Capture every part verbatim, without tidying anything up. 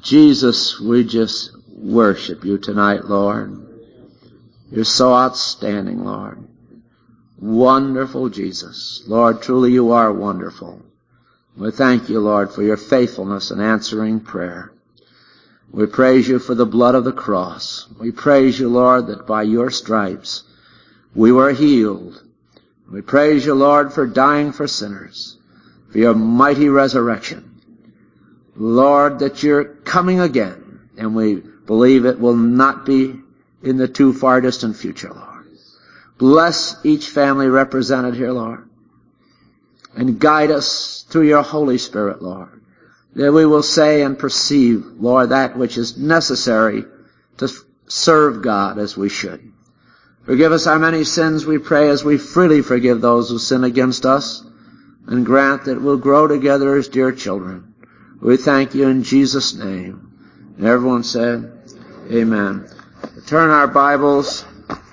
Jesus, we just worship you tonight, Lord. You're so outstanding, Lord. Wonderful Jesus. Lord, truly you are wonderful. We thank you, Lord, for your faithfulness in answering prayer. We praise you for the blood of the cross. We praise you, Lord, that by your stripes we were healed. We praise you, Lord, for dying for sinners, for your mighty resurrection. Lord, that you're coming again, and we believe it will not be in the too far distant future, Lord. Bless each family represented here, Lord, and guide us through your Holy Spirit, Lord, that we will say and perceive, Lord, that which is necessary to serve God as we should. Forgive us our many sins, we pray, as we freely forgive those who sin against us, and grant that we'll grow together as dear children. We thank you in Jesus' name. And everyone said, amen. Turn our Bibles.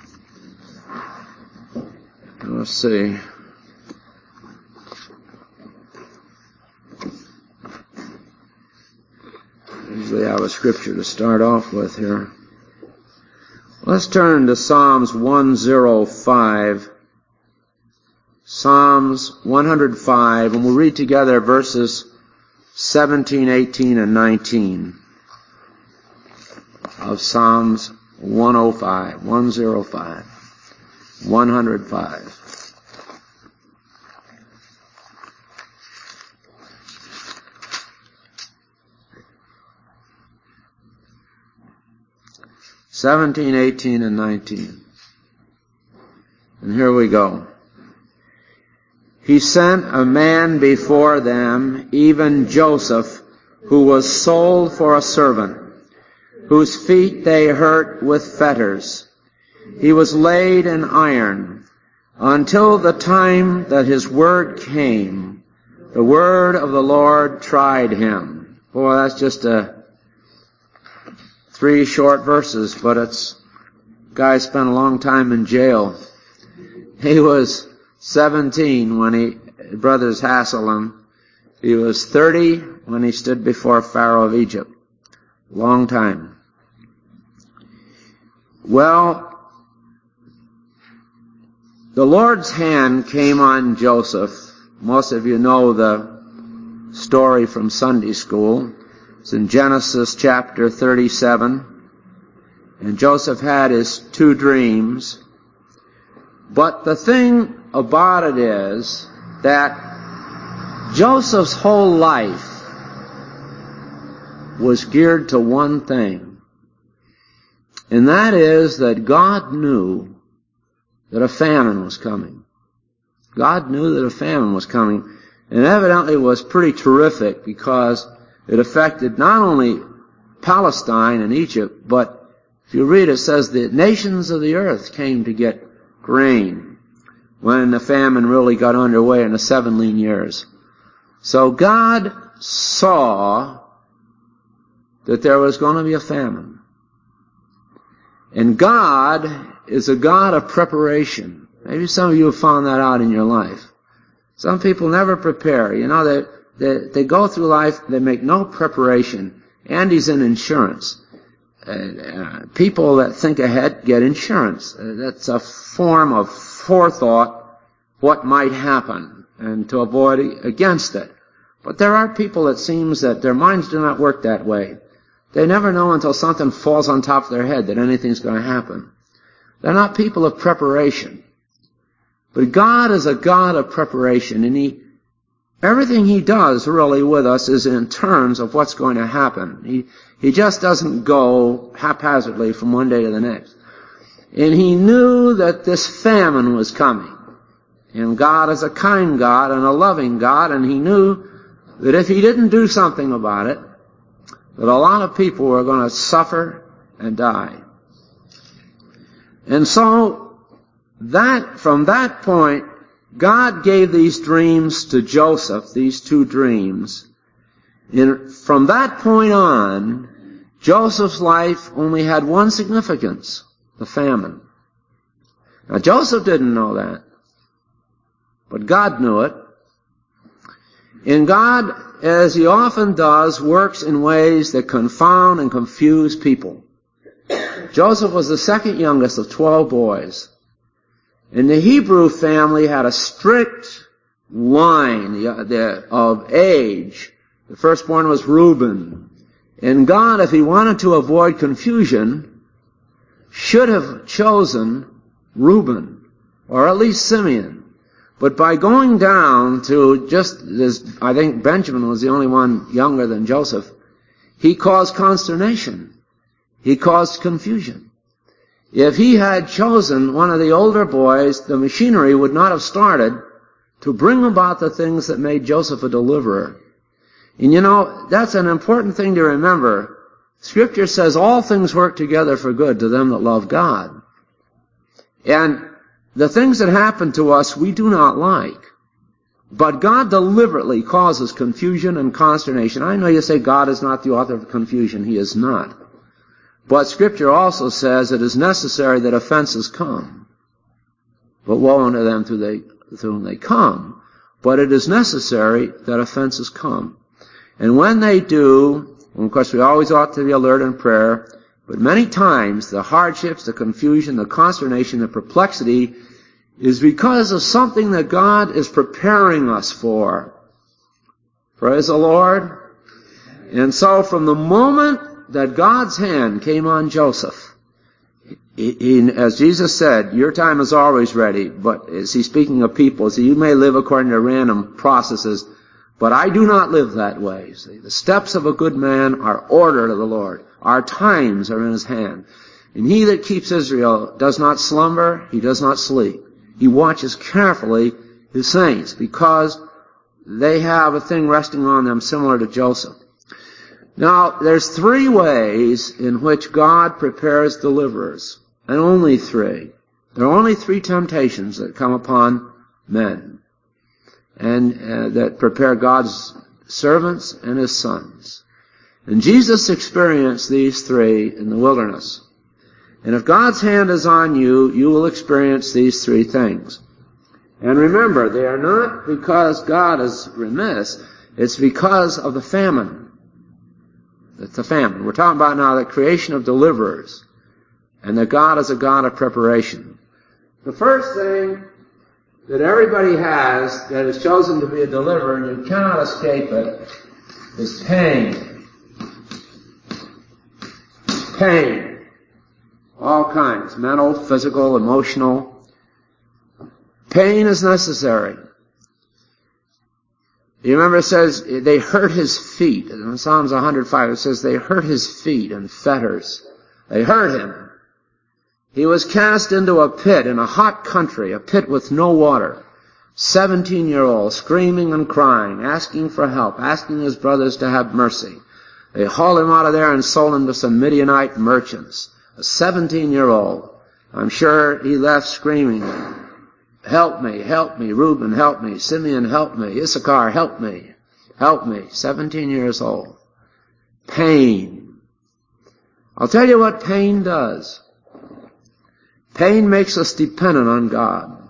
Let's see. Usually I have a scripture to start off with here. Let's turn to Psalms one oh five. Psalms one oh five, and we'll read together verses seventeen, eighteen, and nineteen of Psalms one oh five. one oh five. one oh five. seventeen, eighteen, and nineteen. And here we go. He sent a man before them, even Joseph, who was sold for a servant, whose feet they hurt with fetters. He was laid in iron until the time that his word came. The word of the Lord tried him. Boy, that's just a three short verses, but it's guy spent a long time in jail. He was seventeen when he, brothers hassled him. He was thirty when he stood before Pharaoh of Egypt. Long time. Well, the Lord's hand came on Joseph. Most of you know the story from Sunday school. It's in Genesis chapter thirty-seven. And Joseph had his two dreams. But the thing about it is that Joseph's whole life was geared to one thing. And that is that God knew that a famine was coming. God knew that a famine was coming. And evidently it was pretty terrific because it affected not only Palestine and Egypt, but if you read it, it says the nations of the earth came to get grain when the famine really got underway in the seven lean years. So God saw that there was going to be a famine. And God is a God of preparation. Maybe some of you have found that out in your life. Some people never prepare. You know, they, they, they go through life, they make no preparation. Andy's in insurance. Uh, uh, people that think ahead get insurance. Uh, that's a form of forethought what might happen and to avoid against it. But there are people, it seems, that their minds do not work that way. They never know until something falls on top of their head that anything's going to happen. They're not people of preparation. But God is a God of preparation, and He, everything He does really with us is in terms of what's going to happen. He, He just doesn't go haphazardly from one day to the next. And He knew that this famine was coming. And God is a kind God and a loving God, and He knew that if He didn't do something about it, that a lot of people were going to suffer and die. And so, that, from that point, God gave these dreams to Joseph, these two dreams. And from that point on, Joseph's life only had one significance, the famine. Now, Joseph didn't know that, but God knew it. And God, as He often does, works in ways that confound and confuse people. Joseph was the second youngest of twelve boys. And the Hebrew family had a strict line of age. The firstborn was Reuben. And God, if He wanted to avoid confusion, should have chosen Reuben, or at least Simeon. But by going down to just, as I think Benjamin was the only one younger than Joseph, he caused consternation. He caused confusion. If he had chosen one of the older boys, the machinery would not have started to bring about the things that made Joseph a deliverer. And you know, that's an important thing to remember. Scripture says all things work together for good to them that love God. And the things that happen to us we do not like. But God deliberately causes confusion and consternation. I know you say God is not the author of confusion. He is not. But Scripture also says it is necessary that offenses come. But woe unto them through, they, through whom they come. But it is necessary that offenses come. And when they do, and of course we always ought to be alert in prayer, but many times the hardships, the confusion, the consternation, the perplexity is because of something that God is preparing us for. Praise the Lord. And so from the moment that God's hand came on Joseph, he, he, as Jesus said, your time is always ready, but is He speaking of people? So you may live according to random processes, but I do not live that way. See, the steps of a good man are ordered of the Lord. Our times are in His hand. And He that keeps Israel does not slumber, He does not sleep. He watches carefully His saints because they have a thing resting on them similar to Joseph. Now, there's three ways in which God prepares deliverers, and only three. There are only three temptations that come upon men, and uh, that prepare God's servants and His sons. And Jesus experienced these three in the wilderness. And if God's hand is on you, you will experience these three things. And remember, they are not because God is remiss, it's because of the famine. It's the famine. We're talking about now the creation of deliverers, and that God is a God of preparation. The first thing that everybody has that is chosen to be a deliverer, and you cannot escape it, is pain. Pain. All kinds. Mental, physical, emotional. Pain is necessary. You remember it says they hurt His feet. In Psalms one hundred five it says they hurt His feet in fetters. They hurt Him. He was cast into a pit in a hot country, a pit with no water. Seventeen-year-old, screaming and crying, asking for help, asking his brothers to have mercy. They hauled him out of there and sold him to some Midianite merchants. A seventeen-year-old. I'm sure he left screaming, help me, help me, Reuben, help me, Simeon, help me, Issachar, help me, help me. seventeen years old. Pain. I'll tell you what pain does. Pain makes us dependent on God.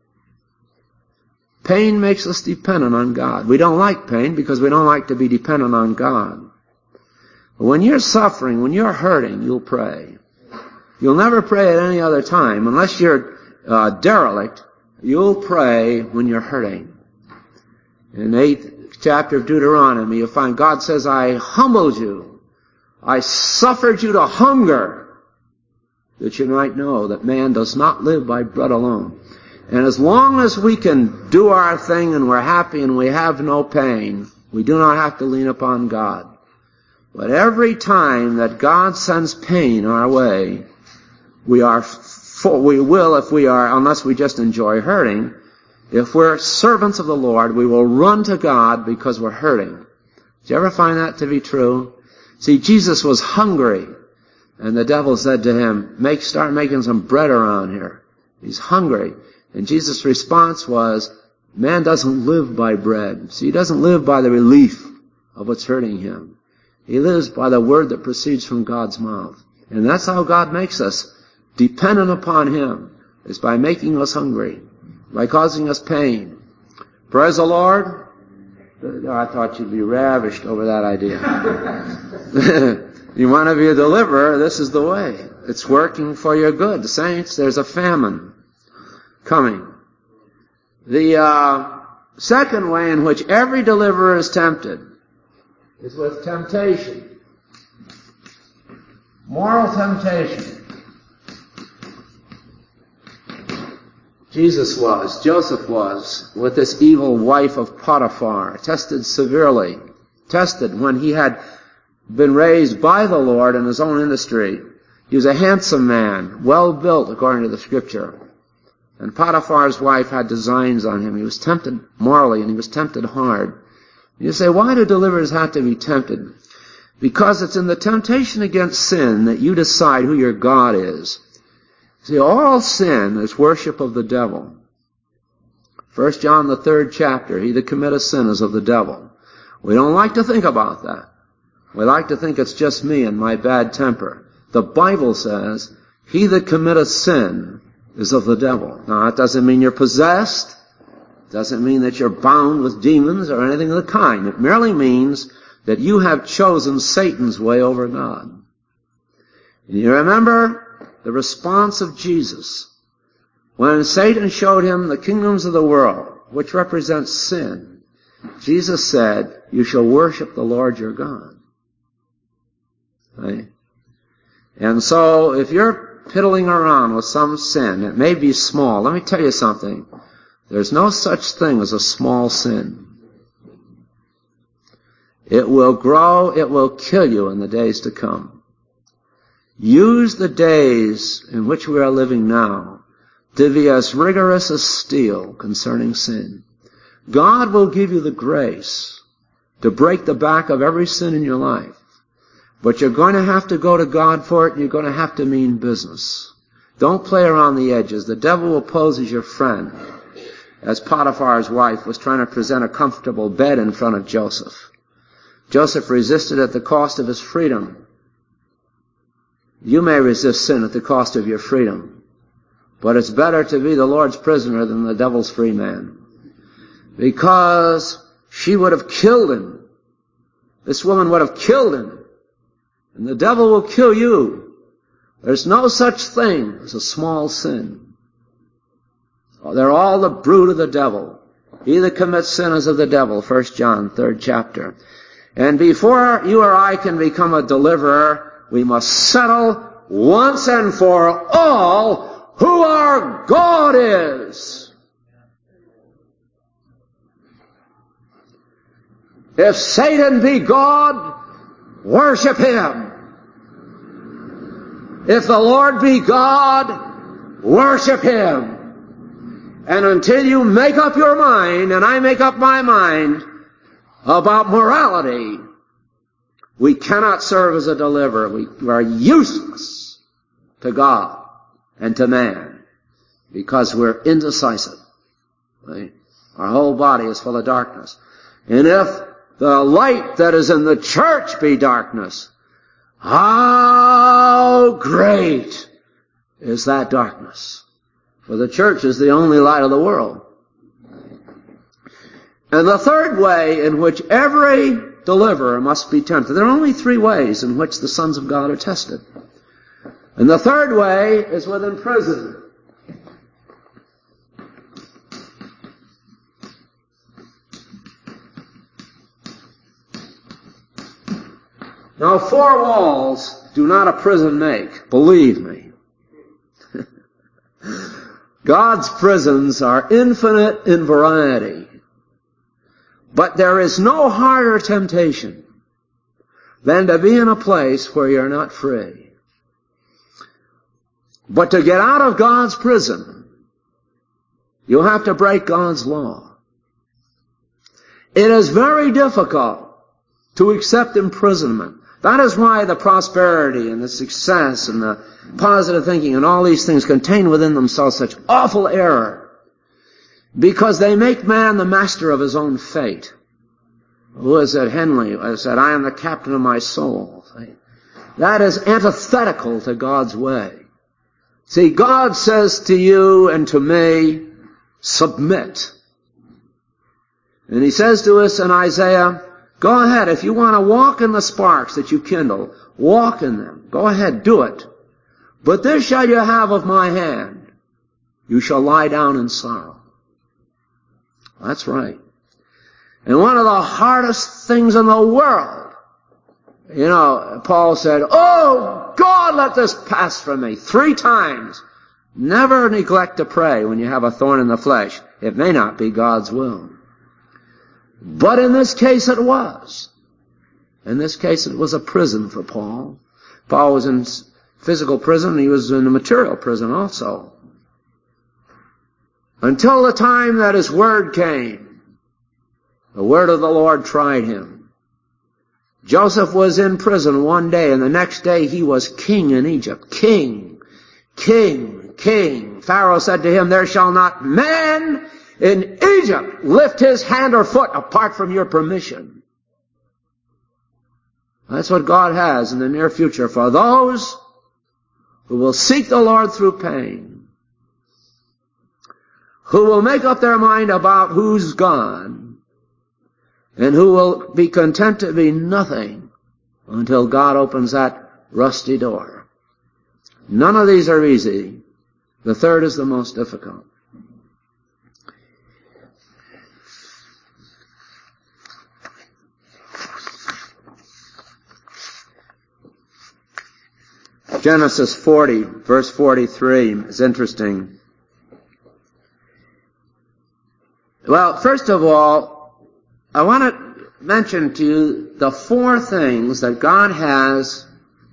Pain makes us dependent on God. We don't like pain because we don't like to be dependent on God. But when you're suffering, when you're hurting, you'll pray. You'll never pray at any other time. Unless you're uh, derelict, you'll pray when you're hurting. In the eighth chapter of Deuteronomy, you'll find God says, I humbled you. I suffered you to hunger, that you might know that man does not live by bread alone. And as long as we can do our thing and we're happy and we have no pain, we do not have to lean upon God. But every time that God sends pain our way, we are, for, we will, if we are, unless we just enjoy hurting, if we're servants of the Lord, we will run to God because we're hurting. Did you ever find that to be true? See, Jesus was hungry, and the devil said to him, "Make, start making some bread around here." He's hungry. And Jesus' response was, man doesn't live by bread. See, he doesn't live by the relief of what's hurting him. He lives by the word that proceeds from God's mouth. And that's how God makes us dependent upon Him, is by making us hungry, by causing us pain. Praise the Lord. I thought you'd be ravished over that idea. You want to be a deliverer, this is the way. It's working for your good. Saints, there's a famine coming. The uh, second way in which every deliverer is tempted is with temptation. Moral temptation. Jesus was, Joseph was, with this evil wife of Potiphar, tested severely, tested when he had been raised by the Lord in his own industry. He was a handsome man, well built according to the Scripture. And Potiphar's wife had designs on him. He was tempted morally, and he was tempted hard. You say, why do deliverers have to be tempted? Because it's in the temptation against sin that you decide who your God is. See, all sin is worship of the devil. First John, the third chapter, he that committeth sin is of the devil. We don't like to think about that. We like to think it's just me and my bad temper. The Bible says, he that committeth sin is of the devil. Now, that doesn't mean you're possessed. It doesn't mean that you're bound with demons or anything of the kind. It merely means that you have chosen Satan's way over God. And you remember the response of Jesus when Satan showed him the kingdoms of the world, which represents sin. Jesus said, you shall worship the Lord your God. Right? And so, if you're piddling around with some sin, it may be small. Let me tell you something. There's no such thing as a small sin. It will grow, it will kill you in the days to come. Use the days in which we are living now to be as rigorous as steel concerning sin. God will give you the grace to break the back of every sin in your life. But you're going to have to go to God for it, and you're going to have to mean business. Don't play around the edges. The devil will pose as your friend, as Potiphar's wife was trying to present a comfortable bed in front of Joseph. Joseph resisted at the cost of his freedom. You may resist sin at the cost of your freedom, but it's better to be the Lord's prisoner than the devil's free man. Because she would have killed him. This woman would have killed him. And the devil will kill you. There's no such thing as a small sin. They're all the brood of the devil. He that commits sin is of the devil, First John, third chapter. And before you or I can become a deliverer, we must settle once and for all who our God is. If Satan be God, worship him. If the Lord be God, worship him. And until you make up your mind, and I make up my mind, about morality, we cannot serve as a deliverer. We are useless to God and to man because we're indecisive. Right? Our whole body is full of darkness. And if the light that is in the church be darkness, how great is that darkness? For the church is the only light of the world. And the third way in which every deliverer must be tempted, there are only three ways in which the sons of God are tested. And the third way is with imprisonment. Now, four walls do not a prison make, believe me. God's prisons are infinite in variety. But there is no harder temptation than to be in a place where you're not free. But to get out of God's prison, you'll have to break God's law. It is very difficult to accept imprisonment. That is why the prosperity and the success and the positive thinking and all these things contain within themselves such awful error. Because they make man the master of his own fate. Who is it? Henley said, I am the captain of my soul. That is antithetical to God's way. See, God says to you and to me, submit. And he says to us in Isaiah, go ahead, if you want to walk in the sparks that you kindle, walk in them. Go ahead, do it. But this shall you have of my hand. You shall lie down in sorrow. That's right. And one of the hardest things in the world, you know, Paul said, oh, God, let this pass from me. Three times. Never neglect to pray when you have a thorn in the flesh. It may not be God's will. But in this case it was. In this case it was a prison for Paul. Paul was in physical prison, he was in a material prison also. Until the time that his word came, the word of the Lord tried him. Joseph was in prison one day, and the next day he was king in Egypt. King, king, king. Pharaoh said to him, there shall not man in Egypt lift his hand or foot apart from your permission. That's what God has in the near future for those who will seek the Lord through pain, who will make up their mind about who's gone, and who will be content to be nothing until God opens that rusty door. None of these are easy. The third is the most difficult. Genesis forty, verse forty-three is interesting. Well, first of all, I want to mention to you the four things that God has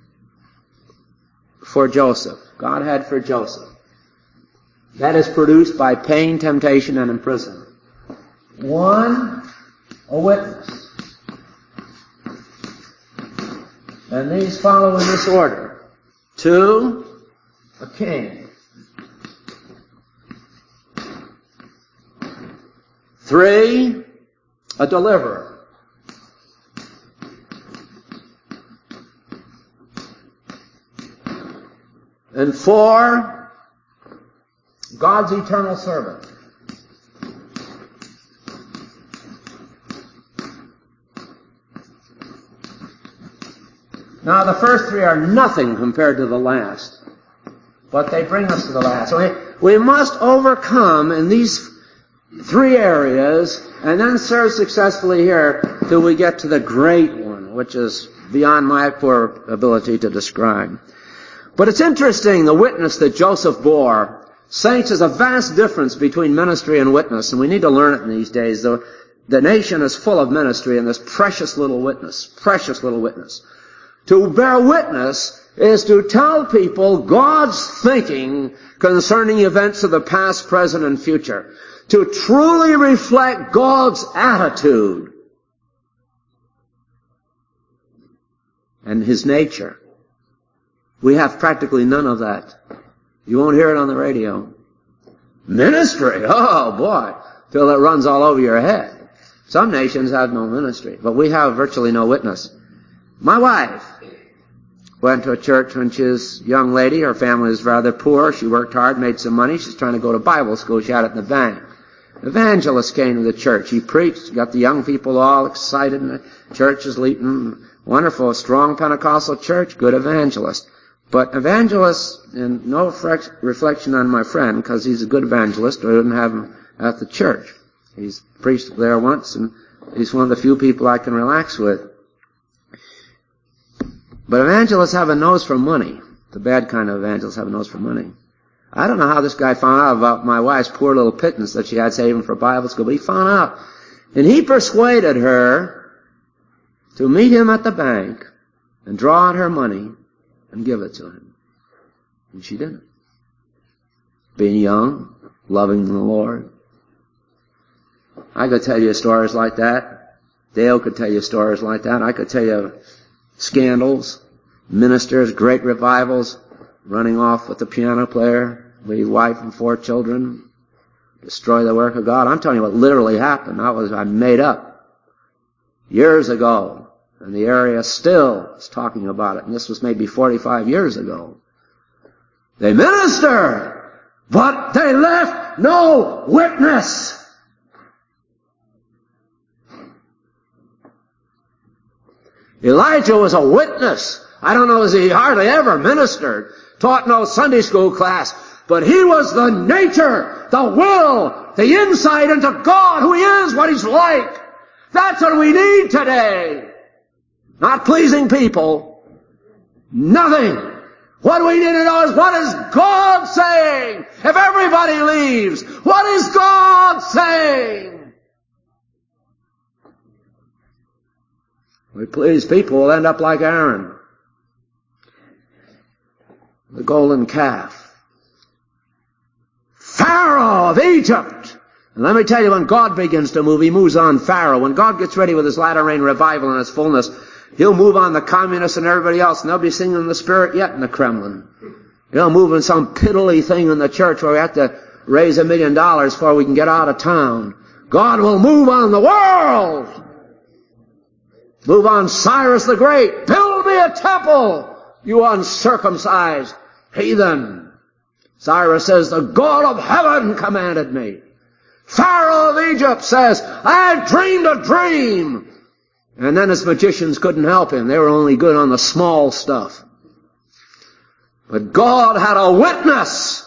for Joseph. God had for Joseph. That is produced by pain, temptation, and imprisonment. One, a witness. And these follow in this order. Two, a king. Three, a deliverer. And four, God's eternal servant. Now, the first three are nothing compared to the last, but they bring us to the last. So we, we must overcome in these three areas and then serve successfully here till we get to the great one, which is beyond my poor ability to describe. But it's interesting, the witness that Joseph bore. Saints, there's a vast difference between ministry and witness, and we need to learn it in these days. The, the nation is full of ministry and this precious little witness, precious little witness. To bear witness is to tell people God's thinking concerning events of the past, present, and future. To truly reflect God's attitude and His nature. We have practically none of that. You won't hear it on the radio. Ministry? Oh boy, till it runs all over your head. Some nations have no ministry, but we have virtually no witness. My wife went to a church when she was a young lady. Her family was rather poor. She worked hard, made some money. She's trying to go to Bible school. She had it in the bank. An evangelist came to the church. He preached, got the young people all excited, and the church is leading. Wonderful, strong Pentecostal church, good evangelist. But evangelist, and no reflection on my friend, because he's a good evangelist, I wouldn't have him at the church. He's preached there once, and he's one of the few people I can relax with. But evangelists have a nose for money. The bad kind of evangelists have a nose for money. I don't know how this guy found out about my wife's poor little pittance that she had saving for Bible school, but he found out. And he persuaded her to meet him at the bank and draw out her money and give it to him. And she didn't. Being young, loving the Lord. I could tell you stories like that. Dale could tell you stories like that. I could tell you scandals, ministers, great revivals, running off with the piano player, leave wife and four children, destroy the work of God. I'm telling you what literally happened. That was, I made up years ago, and the area still is talking about it, and this was maybe forty-five years ago. They ministered, but they left no witness. Elijah was a witness. I don't know, he hardly ever ministered, taught no Sunday school class, but he was the nature, the will, the insight into God, who He is, what He's like. That's what we need today. Not pleasing people. Nothing. What we need to know is, what is God saying? If everybody leaves, what is God saying? We please people, we'll end up like Aaron, the golden calf. Pharaoh of Egypt. And let me tell you, when God begins to move, He moves on Pharaoh. When God gets ready with His latter rain revival in its fullness, He'll move on the communists and everybody else, and they'll be singing the Spirit yet in the Kremlin. He'll move in some piddly thing in the church where we have to raise a million dollars before we can get out of town. God will move on the world. Move on Cyrus the Great. Build me a temple, you uncircumcised heathen. Cyrus says, the God of heaven commanded me. Pharaoh of Egypt says, I dreamed a dream. And then his magicians couldn't help him. They were only good on the small stuff. But God had a witness.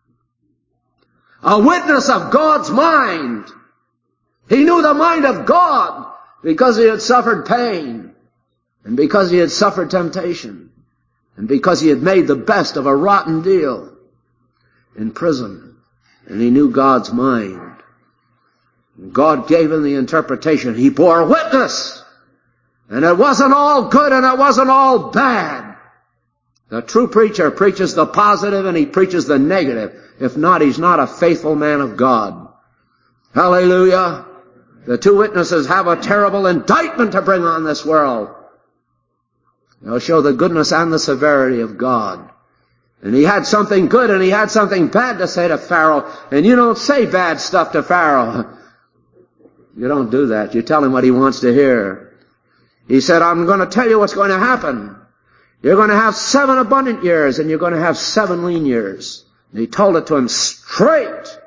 A witness of God's mind. He knew the mind of God because he had suffered pain. And because he had suffered temptation. And because he had made the best of a rotten deal in prison. And he knew God's mind. And God gave him the interpretation. He bore witness. And it wasn't all good and it wasn't all bad. The true preacher preaches the positive and he preaches the negative. If not, he's not a faithful man of God. Hallelujah. The two witnesses have a terrible indictment to bring on this world. They'll show the goodness and the severity of God. And he had something good and he had something bad to say to Pharaoh. And you don't say bad stuff to Pharaoh. You don't do that. You tell him what he wants to hear. He said, I'm going to tell you what's going to happen. You're going to have seven abundant years and you're going to have seven lean years. And he told it to him straight.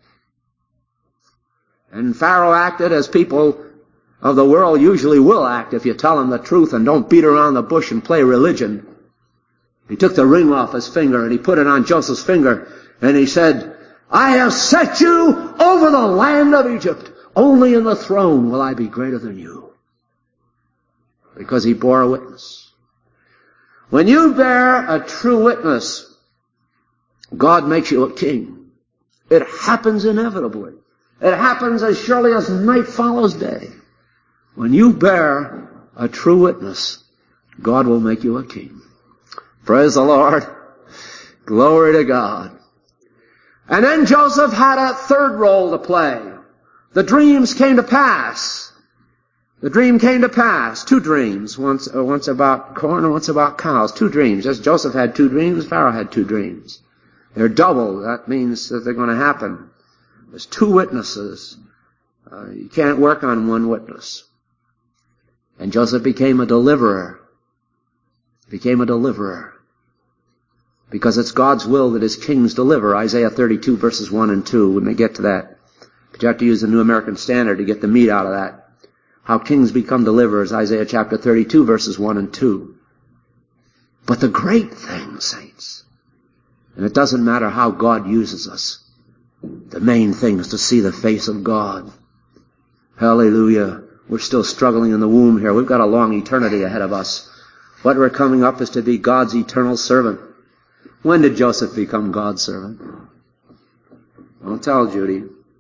And Pharaoh acted as people of the world usually will act if you tell them the truth and don't beat around the bush and play religion. He took the ring off his finger and he put it on Joseph's finger and he said, I have set you over the land of Egypt. Only in the throne will I be greater than you. Because he bore a witness. When you bear a true witness, God makes you a king. It happens inevitably. It happens as surely as night follows day. When you bear a true witness, God will make you a king. Praise the Lord. Glory to God. And then Joseph had a third role to play. The dreams came to pass. The dream came to pass. Two dreams. Once, uh, once about corn and once about cows. Two dreams. Just Joseph had two dreams. Pharaoh had two dreams. They're double. That means that they're going to happen. There's two witnesses. Uh, you can't work on one witness. And Joseph became a deliverer. Became a deliverer. Because it's God's will that his kings deliver. Isaiah thirty-two verses one and two. When they get to that. But you have to use the New American Standard to get the meat out of that. How kings become deliverers, Isaiah chapter thirty-two, verses one and two. But the great thing, saints, and it doesn't matter how God uses us, the main thing is to see the face of God. Hallelujah. We're still struggling in the womb here. We've got a long eternity ahead of us. What we're coming up is to be God's eternal servant. When did Joseph become God's servant? Don't tell, Judy.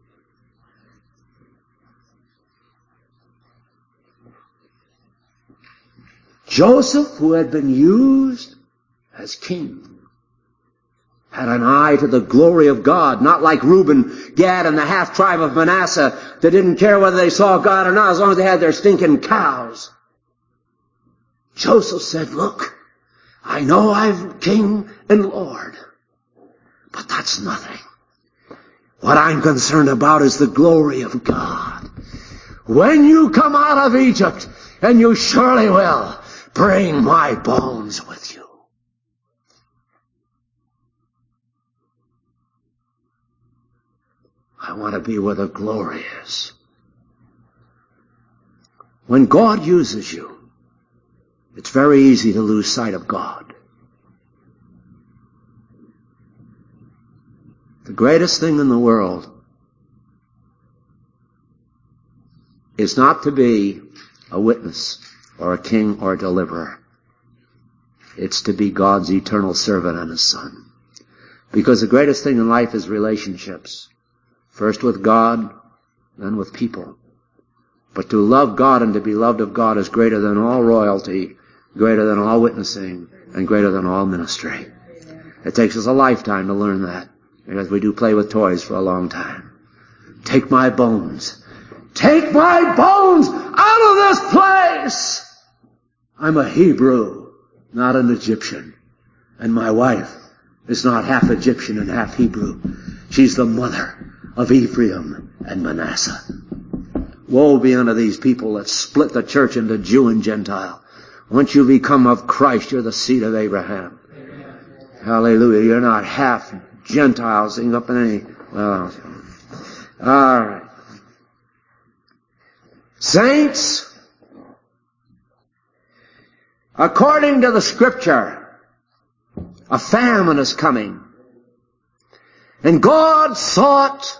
Joseph, who had been used as king, had an eye to the glory of God, not like Reuben, Gad, and the half-tribe of Manasseh that didn't care whether they saw God or not as long as they had their stinking cows. Joseph said, look, I know I'm king and Lord, but that's nothing. What I'm concerned about is the glory of God. When you come out of Egypt, and you surely will, bring my bones with you. I want to be where the glory is. When God uses you, it's very easy to lose sight of God. The greatest thing in the world is not to be a witness or a king or a deliverer. It's to be God's eternal servant and His Son. Because the greatest thing in life is relationships. First with God, then with people. But to love God and to be loved of God is greater than all royalty, greater than all witnessing, and greater than all ministry. It takes us a lifetime to learn that, because we do play with toys for a long time. Take my bones. Take my bones out of this place! I'm a Hebrew, not an Egyptian. And my wife is not half Egyptian and half Hebrew. She's the mother of Ephraim and Manasseh. Woe be unto these people that split the church into Jew and Gentile. Once you become of Christ, you're the seed of Abraham. Amen. Hallelujah. You're not half Gentiles sitting up in any... Well, all right. Saints, according to the Scripture, a famine is coming. And God sought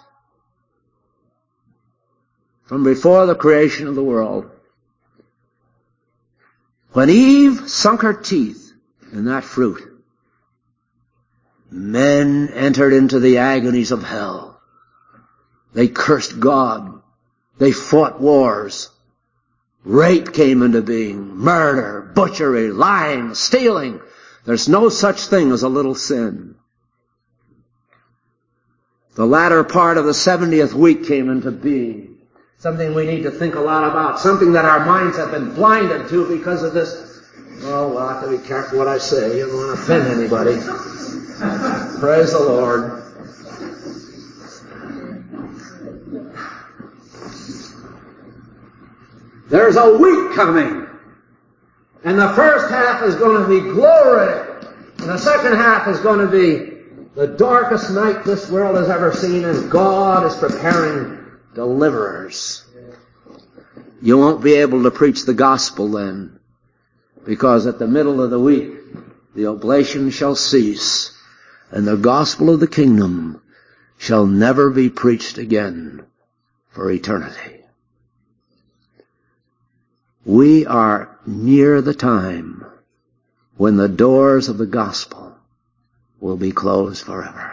from before the creation of the world. When Eve sunk her teeth in that fruit, men entered into the agonies of hell. They cursed God. They fought wars. Rape came into being. Murder, butchery, lying, stealing. There's no such thing as a little sin. The latter part of the seventieth week came into being. Something we need to think a lot about. Something that our minds have been blinded to because of this. Oh, well, I have to be careful what I say. You don't want to offend anybody. Praise the Lord. There's a week coming. And the first half is going to be glory. And the second half is going to be the darkest night this world has ever seen. And God is preparing deliverers. You won't be able to preach the gospel then, because at the middle of the week the oblation shall cease, and the gospel of the kingdom shall never be preached again for eternity. We are near the time when the doors of the gospel will be closed forever.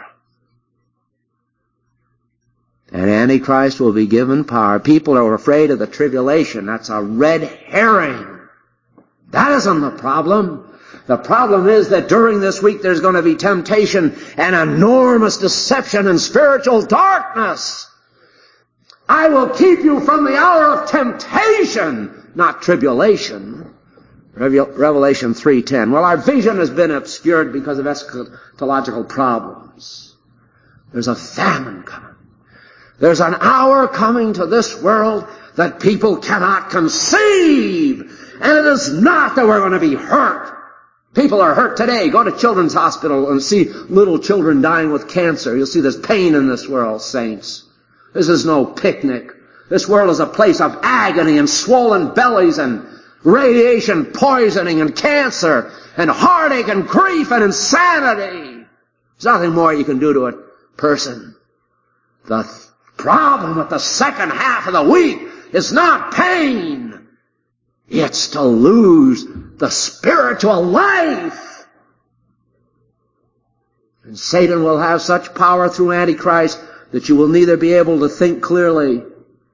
And Antichrist will be given power. People are afraid of the tribulation. That's a red herring. That isn't the problem. The problem is that during this week there's going to be temptation and enormous deception and spiritual darkness. I will keep you from the hour of temptation, not tribulation. Revelation three ten. Well, our vision has been obscured because of eschatological problems. There's a famine coming. There's an hour coming to this world that people cannot conceive. And it is not that we're going to be hurt. People are hurt today. Go to Children's Hospital and see little children dying with cancer. You'll see there's pain in this world, saints. This is no picnic. This world is a place of agony and swollen bellies and radiation poisoning and cancer and heartache and grief and insanity. There's nothing more you can do to a person. The problem with the second half of the week is not pain. It's to lose the spiritual life. And Satan will have such power through Antichrist that you will neither be able to think clearly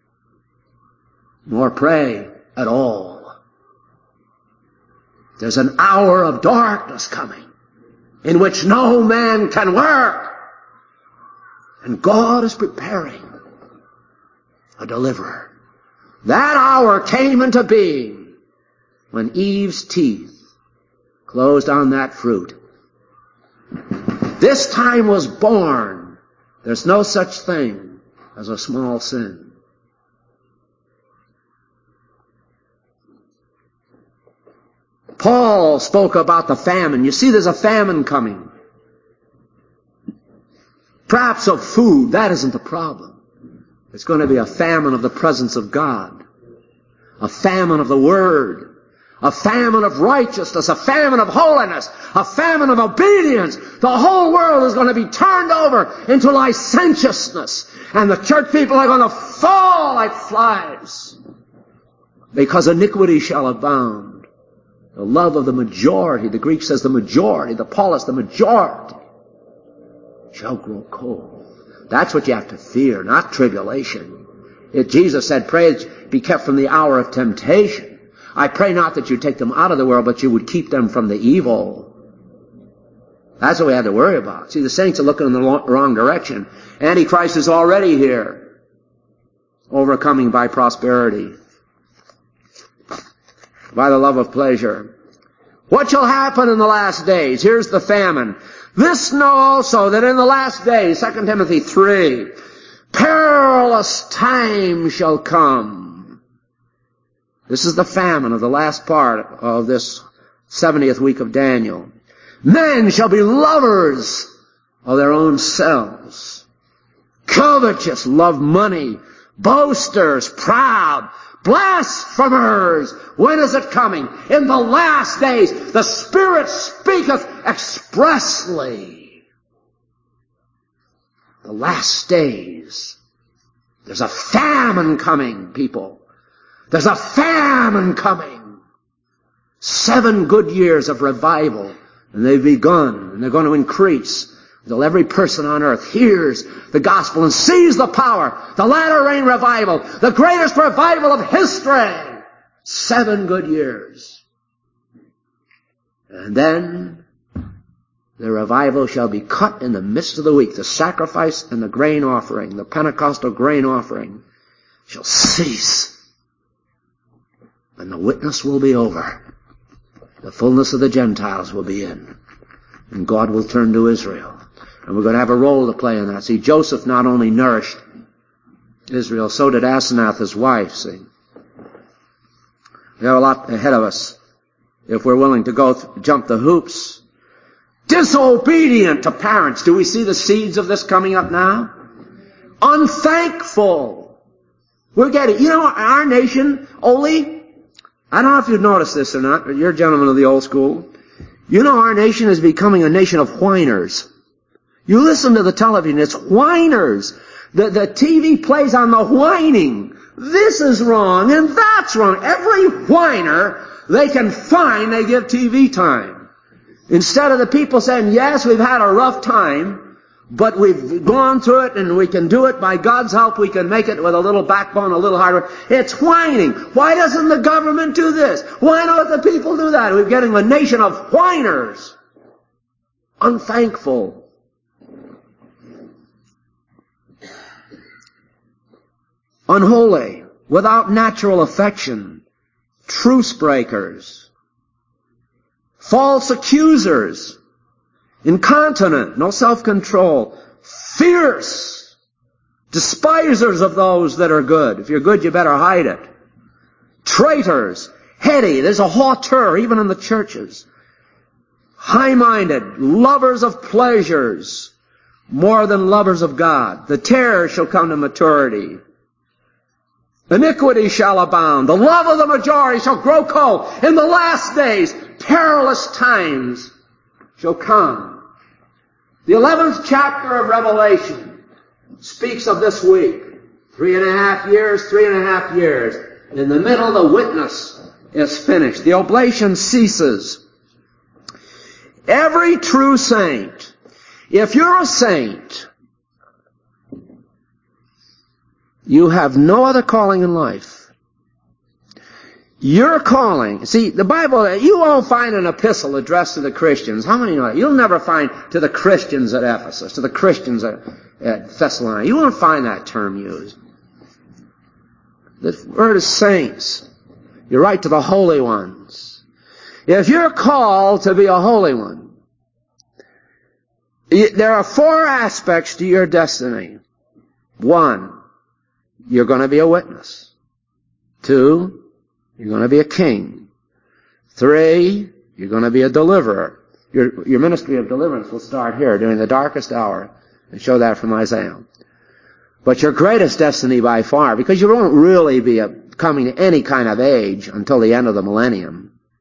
nor pray at all. There's an hour of darkness coming in which no man can work. And God is preparing a deliverer. That hour came into being when Eve's teeth closed on that fruit. This time was born. There's no such thing as a small sin. Paul spoke about the famine. You see, there's a famine coming. Perhaps of food. That isn't the problem. It's going to be a famine of the presence of God. A famine of the Word. A famine of righteousness, a famine of holiness, a famine of obedience. The whole world is going to be turned over into licentiousness. And the church people are going to fall like flies. Because iniquity shall abound. The love of the majority, the Greek says the majority, the Paulus, the majority, shall grow cold. That's what you have to fear, not tribulation. If Jesus said, pray, be kept from the hour of temptation. I pray not that you take them out of the world, but you would keep them from the evil. That's what we have to worry about. See, the saints are looking in the wrong direction. Antichrist is already here, overcoming by prosperity, by the love of pleasure. What shall happen in the last days? Here's the famine. This know also that in the last days, Second Timothy three, perilous time shall come. This is the famine of the last part of this seventieth week of Daniel. Men shall be lovers of their own selves, covetous, love money, boasters, proud, blasphemers. When is it coming? In the last days. The Spirit speaketh expressly. The last days. There's a famine coming, people. There's a famine coming. Seven good years of revival, and they've begun, and they're going to increase until every person on earth hears the gospel and sees the power. The latter rain revival, the greatest revival of history. Seven good years. And then the revival shall be cut in the midst of the week. The sacrifice and the grain offering, the Pentecostal grain offering, shall cease. And the witness will be over. The fullness of the Gentiles will be in. And God will turn to Israel. And we're going to have a role to play in that. See, Joseph not only nourished Israel, so did Asenath, his wife, see. We have a lot ahead of us if we're willing to go th- jump the hoops. Disobedient to parents. Do we see the seeds of this coming up now? Unthankful. We're getting, you know, our nation, Oli, I don't know if you've noticed this or not, but you're gentlemen of the old school. You know our nation is becoming a nation of whiners. You listen to the television, it's whiners. The, the T V plays on the whining. This is wrong and that's wrong. Every whiner they can find, they give T V time. Instead of the people saying, yes, we've had a rough time, but we've gone through it and we can do it. By God's help, we can make it with a little backbone, a little harder. It's whining. Why doesn't the government do this? Why don't the people do that? We're getting a nation of whiners. Unthankful. Unholy. Without natural affection. Truce breakers. False accusers. Incontinent, no self-control, fierce, despisers of those that are good. If you're good, you better hide it. Traitors, heady, there's a hauteur even in the churches. High-minded, lovers of pleasures, more than lovers of God. The terror shall come to maturity. Iniquity shall abound. The love of the majority shall grow cold. In the last days, perilous times shall come. The eleventh chapter of Revelation speaks of this week. Three and a half years, three and a half years. In the middle, the witness is finished. The oblation ceases. Every true saint, if you're a saint, you have no other calling in life. Your calling, see, the Bible, you won't find an epistle addressed to the Christians. How many know that? You'll never find to the Christians at Ephesus, to the Christians at, at Thessalonica. You won't find that term used. The word is saints. You write to the holy ones. If you're called to be a holy one, there are four aspects to your destiny. One, you're going to be a witness. Two, you're going to be a king. Three, you're going to be a deliverer. Your, your ministry of deliverance will start here during the darkest hour and show that from Isaiah. But your greatest destiny by far, because you won't really be a, coming to any kind of age until the end of the millennium.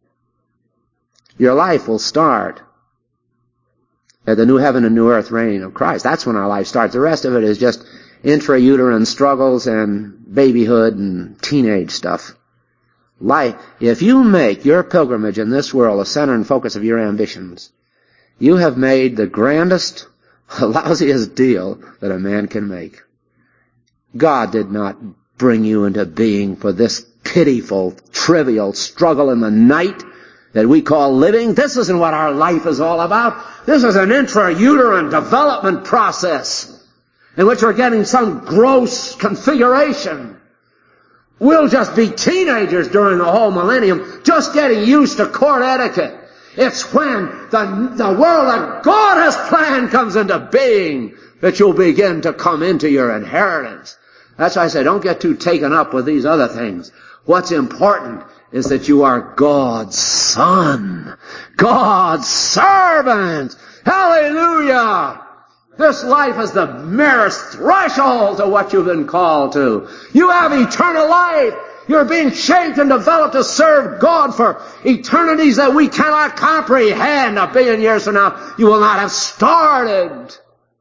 Your life will start at the new heaven and new earth reign of Christ. That's when our life starts. The rest of it is just intrauterine struggles and babyhood and teenage stuff. Life, if you make your pilgrimage in this world the center and focus of your ambitions, you have made the grandest, lousiest deal that a man can make. God did not bring you into being for this pitiful, trivial struggle in the night that we call living. This isn't what our life is all about. This is an intrauterine development process in which we're getting some gross configuration. We'll just be teenagers during the whole millennium, just getting used to court etiquette. It's when the, the world that God has planned comes into being that you'll begin to come into your inheritance. That's why I say don't get too taken up with these other things. What's important is that you are God's son, God's servant. Hallelujah! This life is the merest threshold to what you've been called to. You have eternal life. You're being shaped and developed to serve God for eternities that we cannot comprehend. A billion years from now, you will not have started.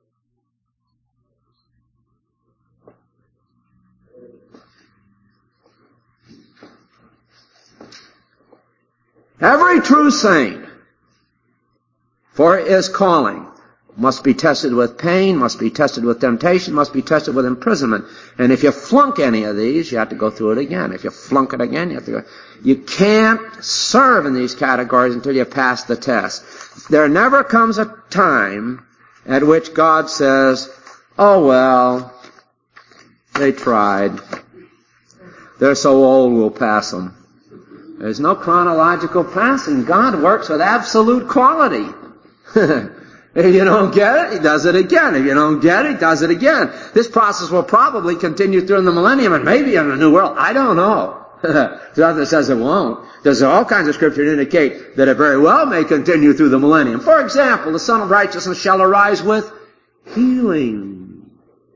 Every true saint, for his calling, must be tested with pain, must be tested with temptation, must be tested with imprisonment. And if you flunk any of these, you have to go through it again. If you flunk it again, you have to go. You can't serve in these categories until you pass the test. There never comes a time at which God says, oh well, they tried. They're so old, we'll pass them. There's no chronological passing. God works with absolute quality. If you don't get it, he does it again. If you don't get it, he does it again. This process will probably continue through the millennium and maybe in the new world. I don't know. There's nothing that says it won't. There's all kinds of scripture to indicate that it very well may continue through the millennium. For example, the Son of Righteousness shall arise with healing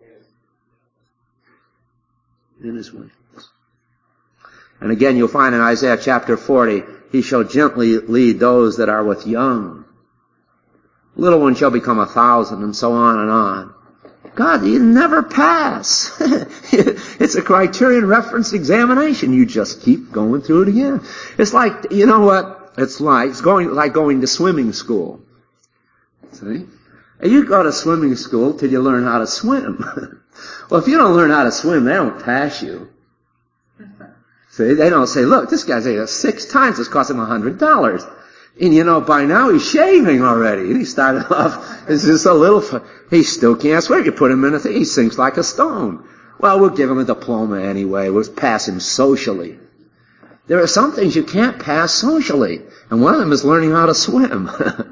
in his wings. And again, you'll find in Isaiah chapter forty, he shall gently lead those that are with young. Little ones shall become a thousand, and so on and on. God, you never pass. It's a criterion reference examination. You just keep going through it again. It's like, you know what? It's like, it's going, like going to swimming school. See? You go to swimming school till you learn how to swim. Well, if you don't learn how to swim, they don't pass you. See? They don't say, look, this guy's ate six times. It's cost him a hundred dollars. And you know, by now he's shaving already. He started off, it's just a little, he still can't swim. You put him in a thing, he sinks like a stone. Well, we'll give him a diploma anyway. We'll pass him socially. There are some things you can't pass socially. And one of them is learning how to swim.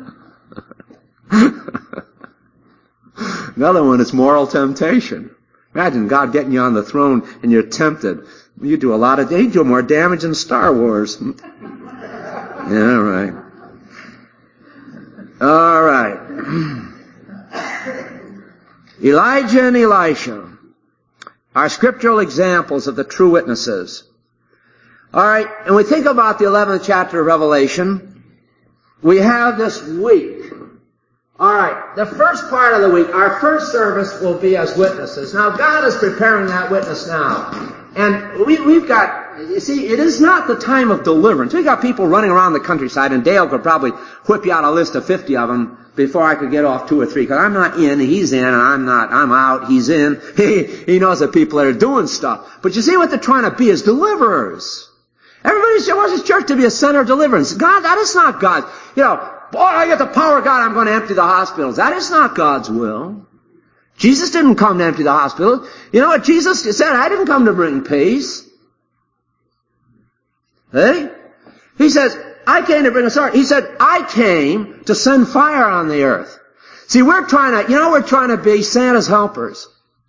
Another one is moral temptation. Imagine God getting you on the throne and you're tempted. You do a lot of, you do more damage than Star Wars. Yeah, right. All right. Elijah and Elisha are scriptural examples of the true witnesses. All right, and we think about the eleventh chapter of Revelation. We have this week. All right, the first part of the week, our first service will be as witnesses. Now, God is preparing that witness now. And we, we've got, you see, it is not the time of deliverance. We've got people running around the countryside, and Dale could probably whip you out a list of fifty of them before I could get off two or three, because I'm not in, he's in, and I'm not, I'm out, he's in. He, he knows the people that are doing stuff. But you see what they're trying to be is deliverers. Everybody wants his church to be a center of deliverance. God, that is not God. You know, boy, I get the power of God, I'm going to empty the hospitals. That is not God's will. Jesus didn't come to empty the hospital. You know what Jesus said? I didn't come to bring peace. Hey? He says, I came to bring a sword. He said, I came to send fire on the earth. See, we're trying to, you know, we're trying to be Santa's helpers.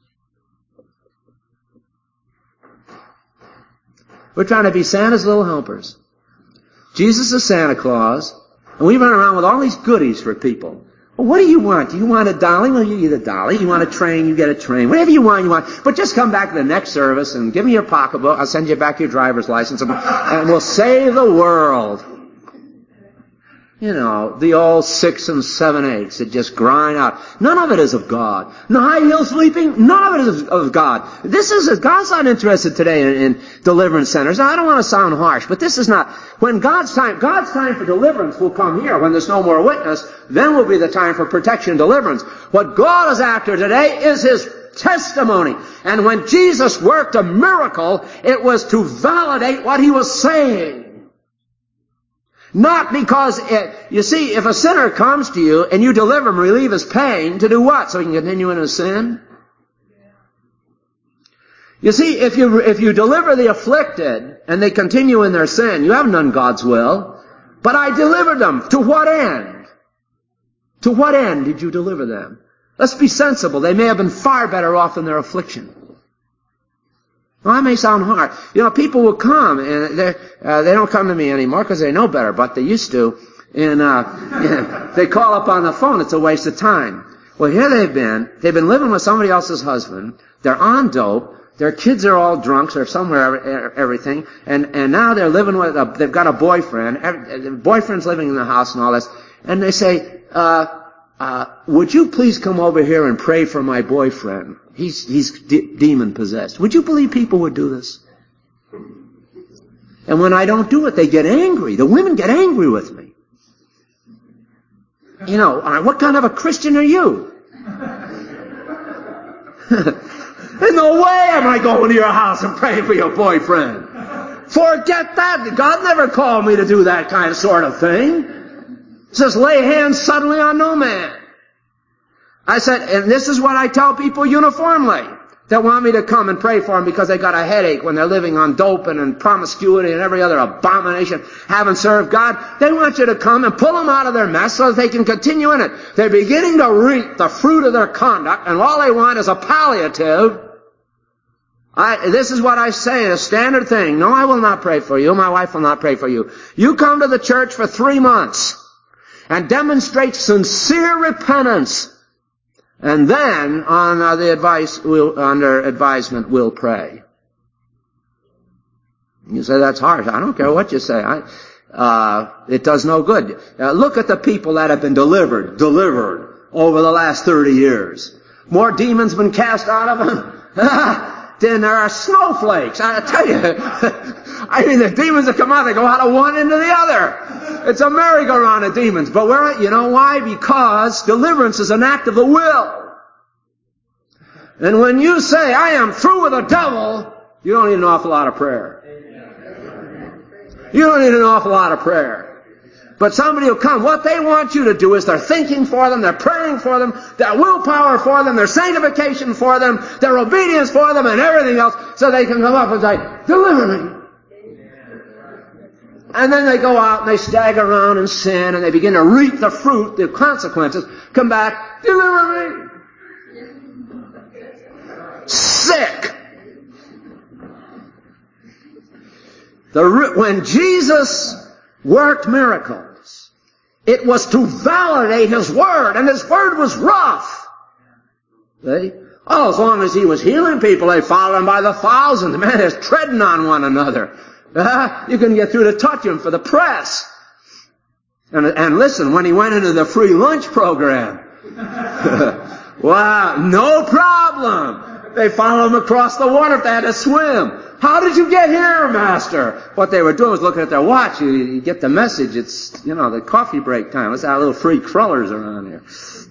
We're trying to be Santa's little helpers. Jesus is Santa Claus, and we run around with all these goodies for people. Well, what do you want? Do you want a dolly? Well, you get a dolly. You want a train? You get a train. Whatever you want, you want. But just come back to the next service and give me your pocketbook. I'll send you back your driver's license, and we'll save the world. You know, the old six and seven eighths that just grind out. None of it is of God. The high heel sleeping, none of it is of God. This is, God's not interested today in, in deliverance centers. Now, I don't want to sound harsh, but this is not, when God's time, God's time for deliverance will come here when there's no more witness, then will be the time for protection and deliverance. What God is after today is His testimony. And when Jesus worked a miracle, it was to validate what He was saying. Not because, it, you see, if a sinner comes to you and you deliver him, relieve his pain, to do what? So he can continue in his sin? You see, if you, if you deliver the afflicted and they continue in their sin, you haven't done God's will. But I delivered them. To what end? To what end did you deliver them? Let's be sensible. They may have been far better off in their affliction. Well, that may sound hard. You know, people will come, and uh, they don't come to me anymore because they know better, but they used to. And uh, they call up on the phone. It's a waste of time. Well, here they've been. They've been living with somebody else's husband. They're on dope. Their kids are all drunks or somewhere, everything. And and now they're living with, a, they've got a boyfriend. The boyfriend's living in the house and all this. And they say, uh, uh, would you please come over here and pray for my boyfriend? He's, he's de- demon possessed. Would you believe people would do this? And when I don't do it, they get angry. The women get angry with me. You know, what kind of a Christian are you? In no way am I going to your house and praying for your boyfriend. Forget that. God never called me to do that kind of sort of thing. He says, lay hands suddenly on no man. I said, and this is what I tell people uniformly that want me to come and pray for them because they got a headache when they're living on dope and, and promiscuity and every other abomination, haven't served God. They want you to come and pull them out of their mess so that they can continue in it. They're beginning to reap the fruit of their conduct, and all they want is a palliative. I, this is what I say, a standard thing. No, I will not pray for you. My wife will not pray for you. You come to the church for three months and demonstrate sincere repentance. And then, on uh, the advice, we'll, under advisement, we'll pray. You say that's harsh. I don't care what you say. I, uh, it does no good. Uh, look at the people that have been delivered, delivered over the last thirty years. More demons been cast out of them than there are snowflakes. I tell you, I mean, the demons that come out, they go out of one into the other. It's a merry-go-round of demons. But where, you know why? Because deliverance is an act of the will. And when you say, I am through with the devil, you don't need an awful lot of prayer. You don't need an awful lot of prayer. But somebody will come. What they want you to do is they're thinking for them, they're praying for them, their willpower for them, their sanctification for them, their obedience for them, and everything else, so they can come up and say, deliver me. And then they go out and they stagger around in sin and they begin to reap the fruit, the consequences, come back, deliver me. Sick. The, when Jesus worked miracles, it was to validate His Word, and His Word was rough. See? Oh, as long as He was healing people, they followed Him by the thousands. Man, they're treading on one another. Uh, you couldn't get through to touch Him for the press. And, and listen, when He went into the free lunch program, wow, no problem. They followed Him across the water if they had to swim. How did you get here, Master? What they were doing was looking at their watch. You, you get the message. It's, you know, the coffee break time. Let's have little free crullers around here.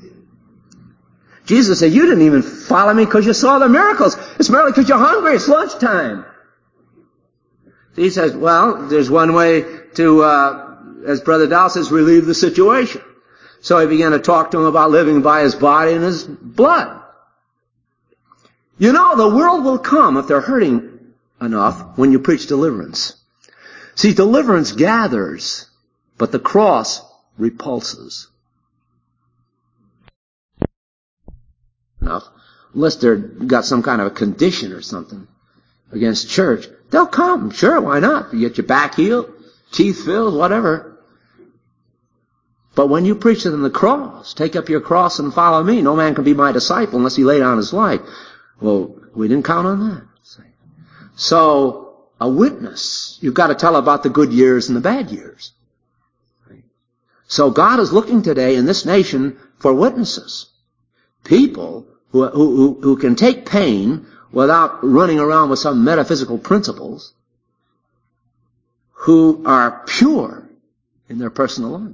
Jesus said, you didn't even follow me because you saw the miracles. It's merely because you're hungry. It's lunchtime. He says, well, there's one way to, uh, as Brother Dow says, relieve the situation. So he began to talk to him about living by his body and his blood. You know, the world will come if they're hurting enough when you preach deliverance. See, deliverance gathers, but the cross repulses. Enough, unless they've got some kind of a condition or something against church, they'll come. Sure, why not? You get your back healed, teeth filled, whatever. But when you preach to them the cross, take up your cross and follow me. No man can be my disciple unless he lay down his life. Well, we didn't count on that. So, a witness, you've got to tell about the good years and the bad years. So God is looking today in this nation for witnesses. People who, who, who can take pain without running around with some metaphysical principles, who are pure in their personal life,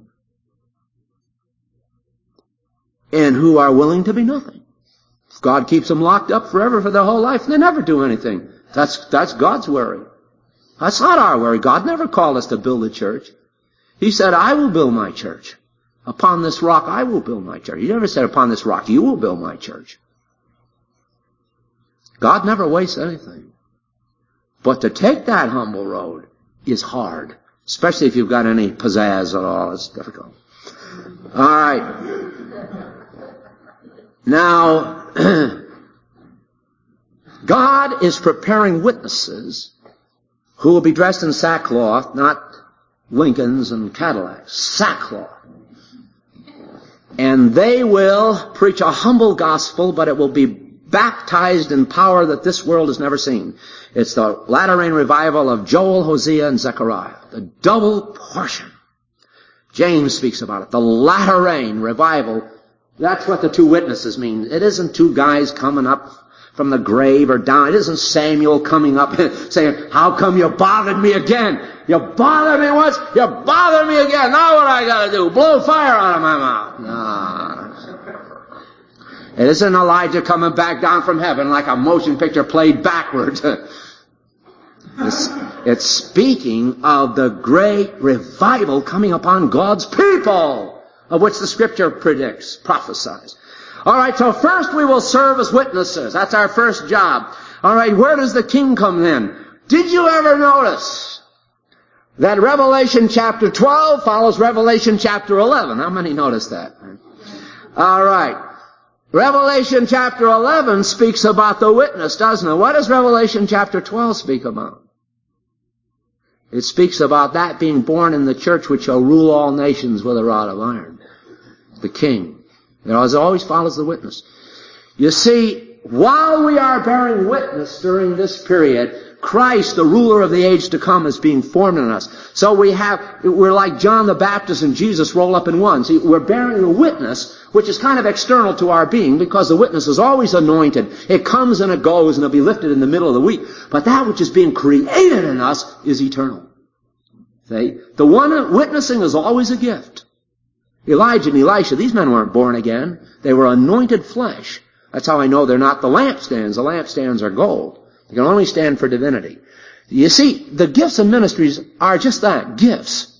and who are willing to be nothing. If God keeps them locked up forever for their whole life, they never do anything. That's, that's God's worry. That's not our worry. God never called us to build a church. He said, I will build my church. Upon this rock, I will build my church. He never said, upon this rock, you will build my church. God never wastes anything. But to take that humble road is hard, especially if you've got any pizzazz at all. It's difficult. All right. Now, God is preparing witnesses who will be dressed in sackcloth, not Lincolns and Cadillacs, sackcloth. And they will preach a humble gospel, but it will be baptized in power that this world has never seen. It's the latter-rain revival of Joel, Hosea, and Zechariah. The double portion. James speaks about it. The latter-rain revival. That's what the two witnesses mean. It isn't two guys coming up from the grave or down. It isn't Samuel coming up saying, how come you bothered me again? You bothered me once, you bothered me again. Now what I gotta do? Blow fire out of my mouth. No. It isn't Elijah coming back down from heaven like a motion picture played backwards. It's, it's speaking of the great revival coming upon God's people, of which the Scripture predicts, prophesies. All right, so first we will serve as witnesses. That's our first job. All right, where does the king come in? Did you ever notice that Revelation chapter twelve follows Revelation chapter eleven? How many noticed that? All right. Revelation chapter eleven speaks about the witness, doesn't it? What does Revelation chapter twelve speak about? It speaks about that being born in the church which shall rule all nations with a rod of iron. The king. It always follows the witness. You see, while we are bearing witness during this period, Christ, the ruler of the age to come, is being formed in us. So we have, we're like John the Baptist and Jesus roll up in one. See, we're bearing a witness, which is kind of external to our being, because the witness is always anointed. It comes and it goes, and it'll be lifted in the middle of the week. But that which is being created in us is eternal. See? The one witnessing is always a gift. Elijah and Elisha, these men weren't born again. They were anointed flesh. That's how I know they're not the lampstands. The lampstands are gold. They can only stand for divinity. You see, the gifts and ministries are just that, gifts.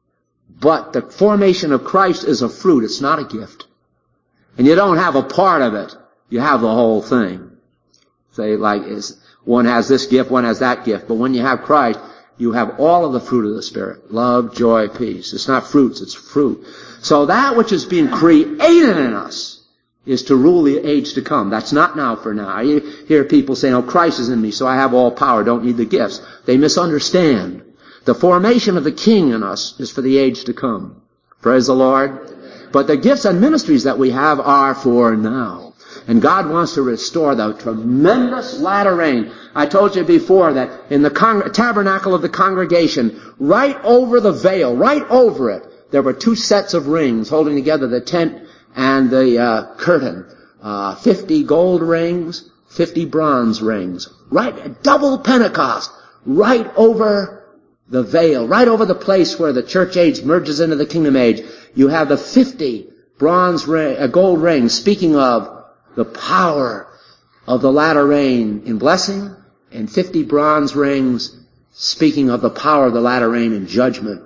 But the formation of Christ is a fruit. It's not a gift. And you don't have a part of it. You have the whole thing. Say, like, one has this gift, one has that gift. But when you have Christ, you have all of the fruit of the Spirit. Love, joy, peace. It's not fruits, it's fruit. So that which is being created in us is to rule the age to come. That's not now for now. I hear people saying, oh, Christ is in me, so I have all power, don't need the gifts. They misunderstand. The formation of the King in us is for the age to come. Praise the Lord. But the gifts and ministries that we have are for now. And God wants to restore the tremendous latter rain. I told you before that in the con- tabernacle of the congregation, right over the veil, right over it, there were two sets of rings holding together the tent and the uh, curtain. Uh, fifty gold rings, fifty bronze rings. Right, double Pentecost, right over the veil, right over the place where the church age merges into the kingdom age. You have the fifty bronze ring, uh, gold rings, speaking of the power of the latter rain in blessing, and fifty bronze rings speaking of the power of the latter rain in judgment.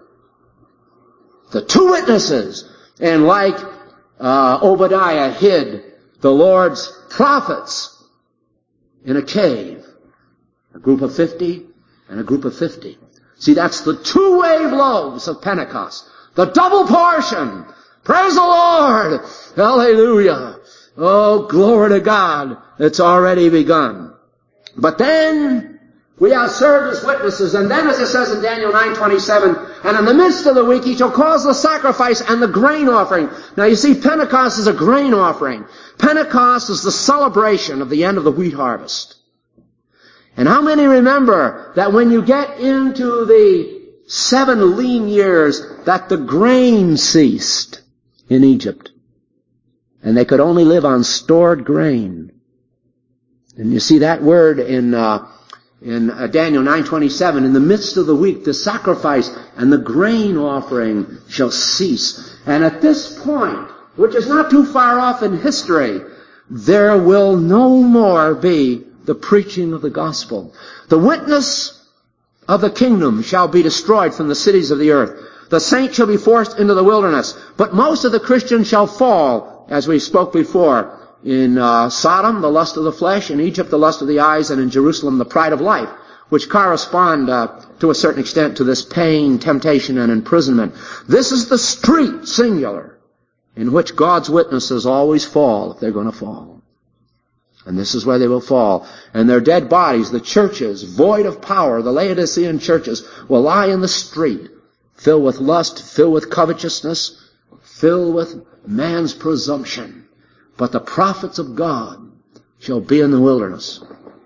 The two witnesses, and like uh, Obadiah hid the Lord's prophets in a cave, a group of fifty and a group of fifty. See, that's the two wave loaves of Pentecost, the double portion. Praise the Lord! Hallelujah! Oh, glory to God. It's already begun. But then we are served as witnesses, and then, as it says in Daniel nine twenty-seven, and in the midst of the week he shall cause the sacrifice and the grain offering. Now you see, Pentecost is a grain offering. Pentecost is the celebration of the end of the wheat harvest. And how many remember that when you get into the seven lean years that the grain ceased in Egypt. And they could only live on stored grain. And you see that word in uh, in uh, Daniel nine twenty-seven, in the midst of the week, the sacrifice and the grain offering shall cease. And at this point, which is not too far off in history, there will no more be the preaching of the gospel. The witness of the kingdom shall be destroyed from the cities of the earth. The saints shall be forced into the wilderness. But most of the Christians shall fall, as we spoke before, in uh, Sodom, the lust of the flesh, in Egypt, the lust of the eyes, and in Jerusalem, the pride of life, which correspond uh, to a certain extent to this pain, temptation, and imprisonment. This is the street, singular, in which God's witnesses always fall if they're going to fall. And this is where they will fall. And their dead bodies, the churches, void of power, the Laodicean churches, will lie in the street, filled with lust, filled with covetousness, filled with man's presumption. But the prophets of God shall be in the wilderness.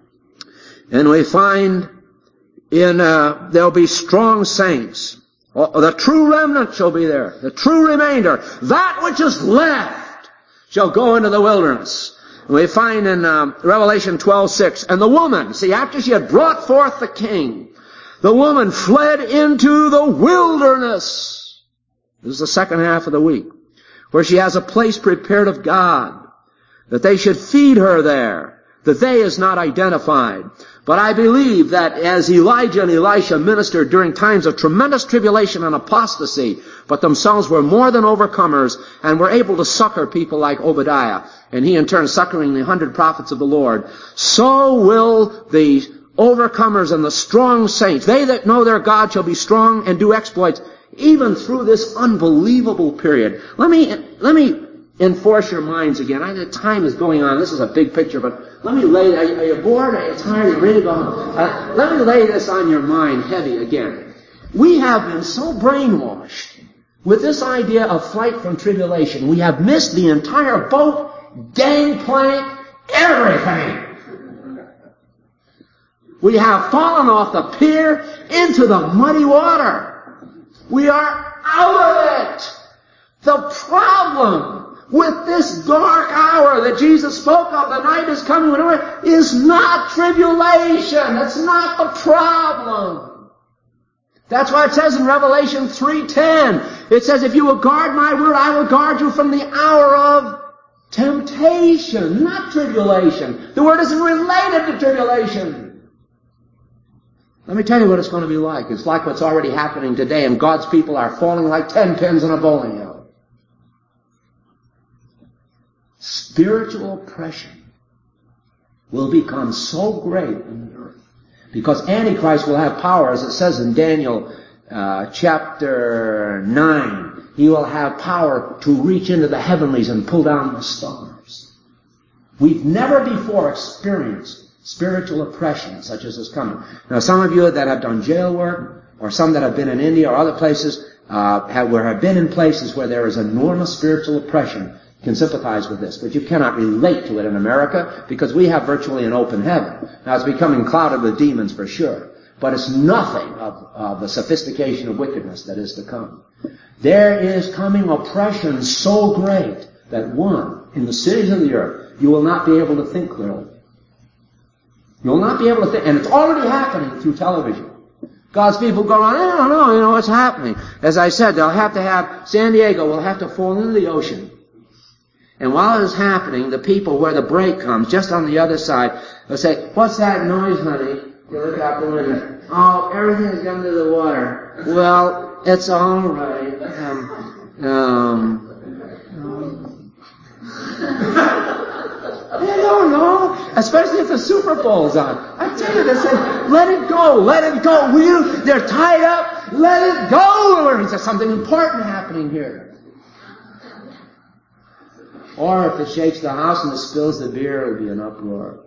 And we find in, uh, there'll be strong saints. The true remnant shall be there. The true remainder. That which is left shall go into the wilderness. And we find in um, Revelation twelve six, and the woman, see, after she had brought forth the king, the woman fled into the wilderness. This is the second half of the week, where she has a place prepared of God, that they should feed her there. The they is not identified. But I believe that as Elijah and Elisha ministered during times of tremendous tribulation and apostasy, but themselves were more than overcomers and were able to succor people like Obadiah, and he in turn succoring the hundred prophets of the Lord, so will the overcomers and the strong saints, they that know their God shall be strong and do exploits, even through this unbelievable period. Let me, let me enforce your minds again. I, the time is going on. This is a big picture, but let me lay, are you, are you bored? Are you tired? Are you ready to go home? Uh, let me lay this on your mind heavy again. We have been so brainwashed with this idea of flight from tribulation. We have missed the entire boat, gangplank, everything. We have fallen off the pier into the muddy water. We are out of it. The problem with this dark hour that Jesus spoke of, the night is coming, whatever, is not tribulation. That's not the problem. That's why it says in Revelation three ten, it says, if you will guard my word, I will guard you from the hour of temptation, not tribulation. The word isn't related to tribulation. Let me tell you what it's going to be like. It's like what's already happening today, and God's people are falling like ten pins in a bowling alley. Spiritual oppression will become so great in the earth because Antichrist will have power, as it says in Daniel uh, chapter nine. He will have power to reach into the heavenlies and pull down the stars. We've never before experienced spiritual oppression such as is coming. Now, some of you that have done jail work, or some that have been in India or other places, uh, have, where have been in places where there is enormous spiritual oppression, can sympathize with this, but you cannot relate to it in America because we have virtually an open heaven. Now, it's becoming clouded with demons for sure, but it's nothing of, of the sophistication of wickedness that is to come. There is coming oppression so great that one, in the cities of the earth, you will not be able to think clearly. You will not be able to think, and it's already happening through television. God's people go around, I don't know, you know what's happening. As I said, they'll have to have, San Diego will have to fall into the ocean. And while it is happening, the people where the break comes, just on the other side, they'll say, what's that noise, honey? You look out the window. Oh, everything's gone to the water. Well, it's all right. Um, um, um. They don't know, especially if the Super Bowl's on. I tell you, they say, let it go, let it go. Will you? They're tied up. Let it go. Or is there something important happening here? Or if it shakes the house and it spills the beer, it'll be an uproar.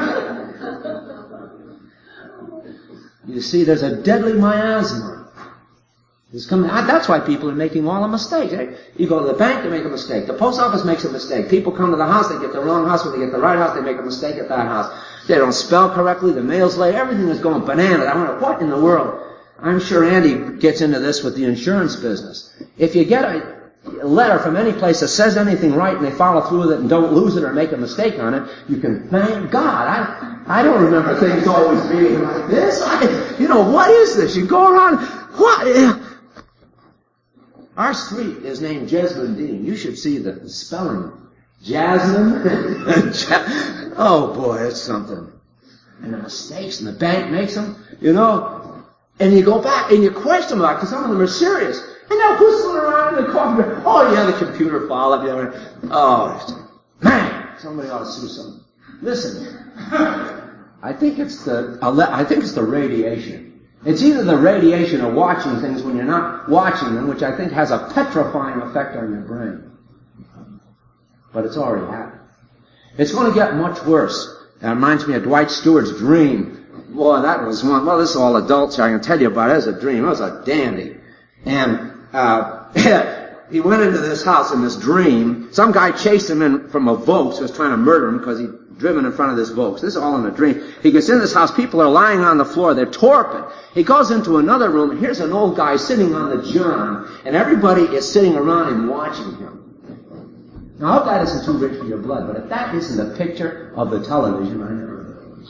You see, there's a deadly miasma. It's coming. That's why people are making all the mistakes. You go to the bank, they make a mistake. The post office makes a mistake. People come to the house, they get the wrong house. When they get the right house, they make a mistake at that house. They don't spell correctly. The mail's late. Everything is going bananas. I wonder, what in the world? I'm sure Andy gets into this with the insurance business. If you get a letter from any place that says anything right and they follow through with it and don't lose it or make a mistake on it, you can thank God. I I don't remember things always being like this. I, you know, what is this? You go around, what? Our street is named Jesmond Dean. You should see the spelling. Jasmine. Oh boy, it's something. And the mistakes, and the bank makes them, you know. And you go back and you question them, because some of them are serious. And they'll whistle around in the corner. Oh yeah, the computer file up there. Oh, man, somebody ought to sue someone. Listen, I think it's the I think it's the radiation. It's either the radiation or watching things when you're not watching them, which I think has a petrifying effect on your brain. But it's already happened. It's going to get much worse. That reminds me of Dwight Stewart's dream. Boy, that was one. Well, this is all adults. I can tell you about it. It was a dream. It was a dandy. And uh he went into this house in this dream. Some guy chased him in from a Volks, was trying to murder him because he'd driven in front of this Volks. This is all in a dream. He gets in this house. People are lying on the floor. They're torpid. He goes into another room, and here's an old guy sitting on the john, and everybody is sitting around him watching him. Now, I hope that isn't too rich for your blood, but if that isn't a picture of the television, I never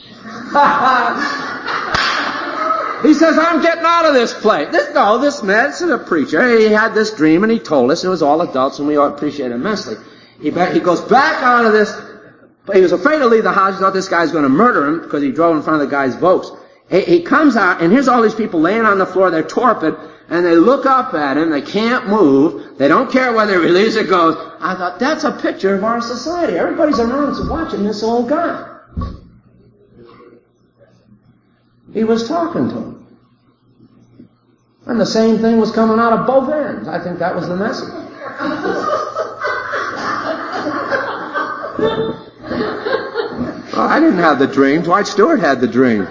know. He says, I'm getting out of this place. This, no, this man, this is a preacher. He had this dream, and he told us. It was all adults, and we all appreciate it immensely. He, he goes back out of this. He was afraid to leave the house. He thought this guy's going to murder him because he drove in front of the guy's Volks. He, he comes out, and here's all these people laying on the floor. They're torpid, and they look up at him. They can't move. They don't care whether he leaves or goes. I thought, that's a picture of our society. Everybody's around watching this old guy. He was talking to him. And the same thing was coming out of both ends. I think that was the message. Well, I didn't have the dream. Dwight Stewart had the dream.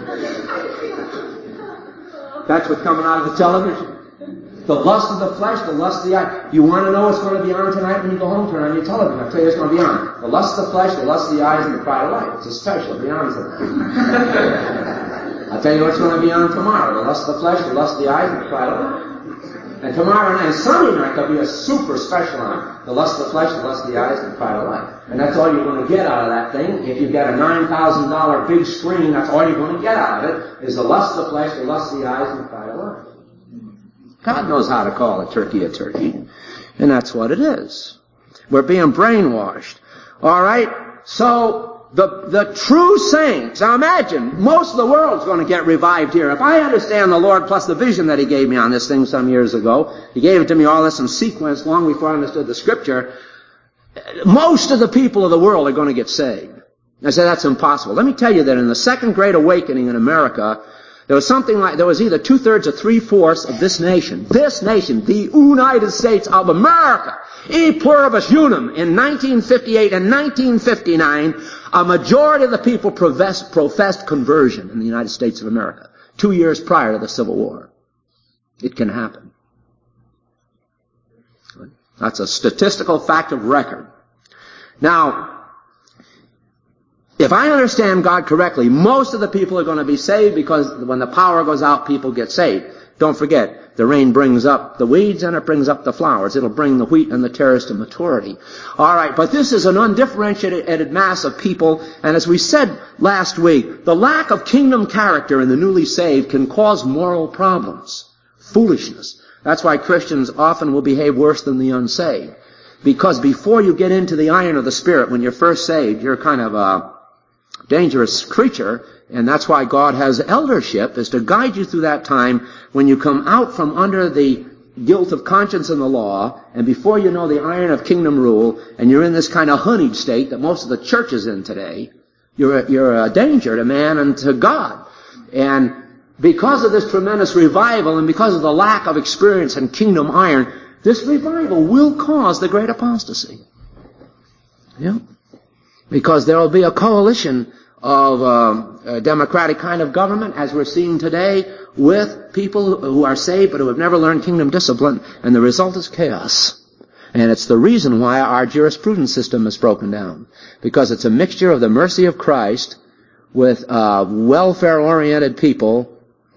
That's what's coming out of the television. The lust of the flesh, the lust of the eye. You want to know what's going to be on tonight when you go home? Turn on your television. I'll tell you what's going to be on. The lust of the flesh, the lust of the eyes, and the pride of life. It's a special. It'll be on tonight. I'll tell you what's going to be on tomorrow. The lust of the flesh, the lust of the eyes, and the pride of life. And tomorrow night, Sunday night, there'll be a super special on the lust of the flesh, the lust of the eyes, and the pride of life. And that's all you're going to get out of that thing. If you've got a nine thousand dollars big screen, that's all you're going to get out of it, is the lust of the flesh, the lust of the eyes, and the pride of life. God knows how to call a turkey a turkey. And that's what it is. We're being brainwashed. All right? So, The, the true saints, now imagine, most of the world's going to get revived here. If I understand the Lord plus the vision that He gave me on this thing some years ago, He gave it to me all this in sequence long before I understood the Scripture, most of the people of the world are going to get saved. I say that's impossible. Let me tell you that in the Second Great Awakening in America, there was something like, there was either two-thirds or three-fourths of this nation, this nation, the United States of America, e pluribus unum, in nineteen fifty-eight and nineteen fifty-nine, a majority of the people professed, professed conversion in the United States of America, two years prior to the Civil War. It can happen. That's a statistical fact of record. Now, if I understand God correctly, most of the people are going to be saved because when the power goes out, people get saved. Don't forget, the rain brings up the weeds and it brings up the flowers. It'll bring the wheat and the tares to maturity. All right, but this is an undifferentiated mass of people, and as we said last week, the lack of kingdom character in the newly saved can cause moral problems, foolishness. That's why Christians often will behave worse than the unsaved. Because before you get into the iron of the Spirit, when you're first saved, you're kind of a dangerous creature, and that's why God has eldership, is to guide you through that time when you come out from under the guilt of conscience and the law, and before you know the iron of kingdom rule, and you're in this kind of honeyed state that most of the church is in today, you're a, you're a danger to man and to God. And because of this tremendous revival, and because of the lack of experience in kingdom iron, this revival will cause the great apostasy. Yeah. Because there will be a coalition of uh, a democratic kind of government, as we're seeing today, with people who are saved but who have never learned kingdom discipline, and the result is chaos. And it's the reason why our jurisprudence system is broken down, because it's a mixture of the mercy of Christ with uh, welfare-oriented people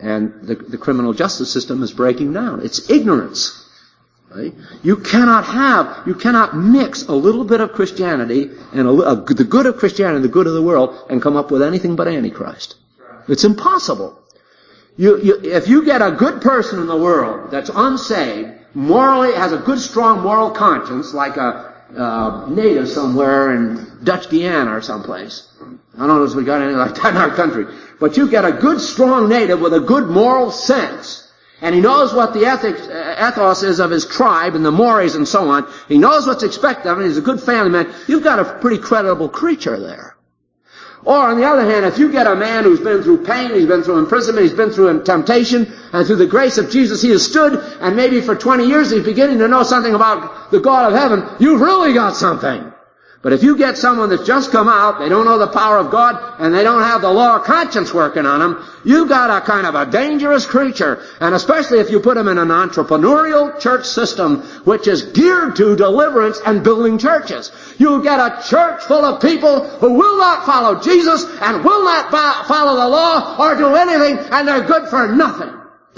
And the, the criminal justice system is breaking down. It's ignorance. Right? You cannot have, you cannot mix a little bit of Christianity and a, a, the good of Christianity and the good of the world and come up with anything but Antichrist. It's impossible. You, you, if you get a good person in the world that's unsaved, morally has a good, strong moral conscience, like a uh, native somewhere in Dutch Guiana or someplace. I don't know if we got anything like that in our country. But you get a good, strong native with a good moral sense. And he knows what the ethics, ethos is of his tribe and the mores and so on. He knows what's expected of him. He's a good family man. You've got a pretty credible creature there. Or on the other hand, if you get a man who's been through pain, he's been through imprisonment, he's been through temptation, and through the grace of Jesus he has stood, and maybe for twenty years he's beginning to know something about the God of heaven, you've really got something. But if you get someone that's just come out, they don't know the power of God, and they don't have the law of conscience working on them, you've got a kind of a dangerous creature. And especially if you put them in an entrepreneurial church system, which is geared to deliverance and building churches. You get a church full of people who will not follow Jesus, and will not follow the law, or do anything, and they're good for nothing.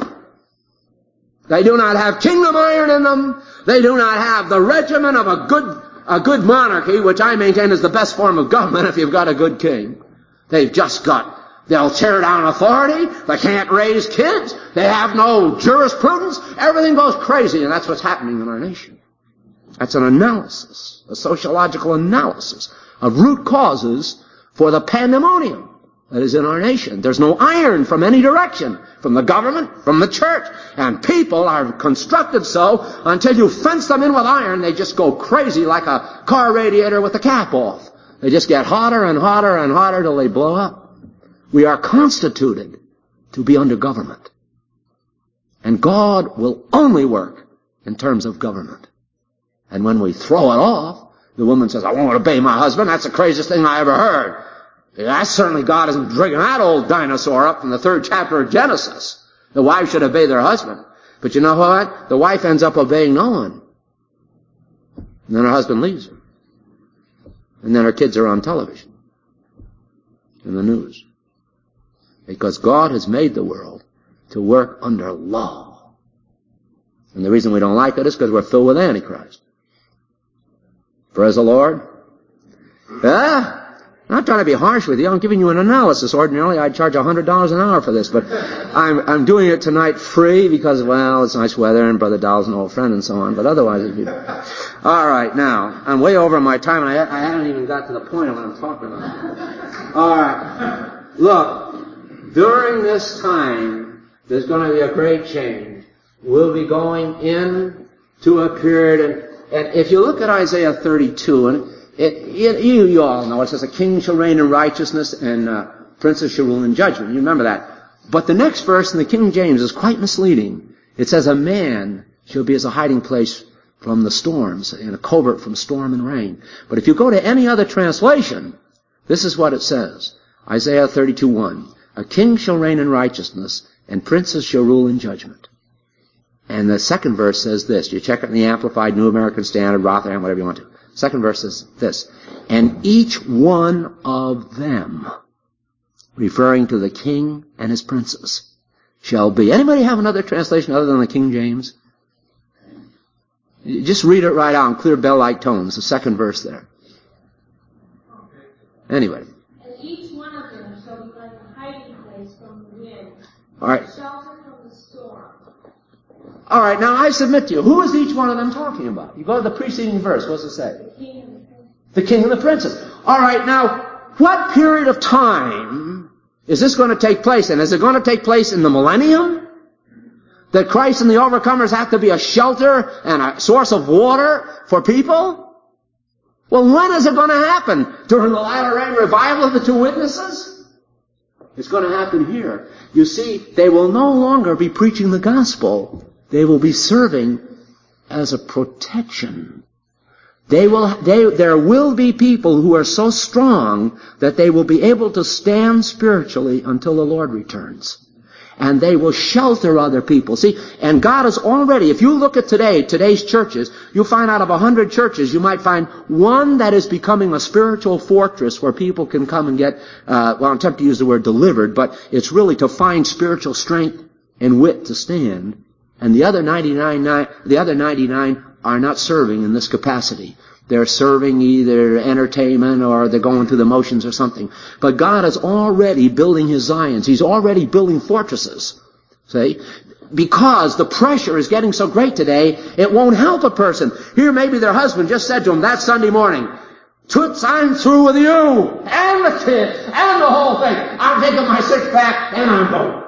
They do not have kingdom iron in them. They do not have the regimen of a good A good monarchy, which I maintain is the best form of government if you've got a good king. They've just got, they'll tear down authority, they can't raise kids, they have no jurisprudence, everything goes crazy, and that's what's happening in our nation. That's an analysis, a sociological analysis of root causes for the pandemonium that is in our nation. There's no iron from any direction, from the government, from the church. And people are constructed so, until you fence them in with iron, they just go crazy like a car radiator with the cap off. They just get hotter and hotter and hotter till they blow up. We are constituted to be under government. And God will only work in terms of government. And when we throw it off, the woman says, I won't obey my husband. That's the craziest thing I ever heard. That's certainly God isn't dragging that old dinosaur up from the third chapter of Genesis. The wife should obey their husband. But you know what? The wife ends up obeying no one. And then her husband leaves her. And then her kids are on television. In the news. Because God has made the world to work under law. And the reason we don't like it is because we're filled with Antichrist. Praise the Lord. Ah! I'm not trying to be harsh with you. I'm giving you an analysis. Ordinarily, I'd charge one hundred dollars an hour for this, but I'm, I'm doing it tonight free because, well, it's nice weather and Brother Dahl's an old friend and so on, but otherwise it'd be... All right, now, I'm way over my time, and I, I haven't even got to the point of what I'm talking about. All right. Look, during this time, there's going to be a great change. We'll be going into a period, and, and if you look at Isaiah thirty-two, and It, it, you, you all know it says a king shall reign in righteousness and uh, princes shall rule in judgment. You remember that. But the next verse in the King James is quite misleading. It says a man shall be as a hiding place from the storms and a covert from storm and rain. But if you go to any other translation, this is what it says. Isaiah thirty-two one. A king shall reign in righteousness and princes shall rule in judgment. And the second verse says this. You check it in the Amplified, New American Standard, Rotherham, whatever you want to. Second verse is this. And each one of them, referring to the king and his princes, shall be. Anybody have another translation other than the King James? Just read it right out in clear bell-like tones, the second verse there. Anyway. And each one of them shall be like a hiding place from the wind, all right. shelter from the storm. All right, now I submit to you, who is each one of them talking about? You go to the preceding verse, what does it say? The king and the prince. The king and the princess. All right, now, what period of time is this going to take place in? Is it going to take place in the millennium? That Christ and the overcomers have to be a shelter and a source of water for people? Well, when is it going to happen? During the latter rain revival of the two witnesses? It's going to happen here. You see, they will no longer be preaching the gospel. They will be serving as a protection. They will, they, there will be people who are so strong that they will be able to stand spiritually until the Lord returns. And they will shelter other people. See, and God is already, if you look at today, today's churches, you'll find out of a hundred churches, you might find one that is becoming a spiritual fortress where people can come and get, uh, well, I'm tempted to use the word delivered, but it's really to find spiritual strength and wit to stand. And the other ninety-nine, the other ninety-nine are not serving in this capacity. They're serving either entertainment or they're going through the motions or something. But God is already building His Zions. He's already building fortresses. See? Because the pressure is getting so great today, it won't help a person. Here maybe their husband just said to them that Sunday morning, "Toots, I'm through with you, and the kids, and the whole thing. I'm taking my six pack, and I'm going."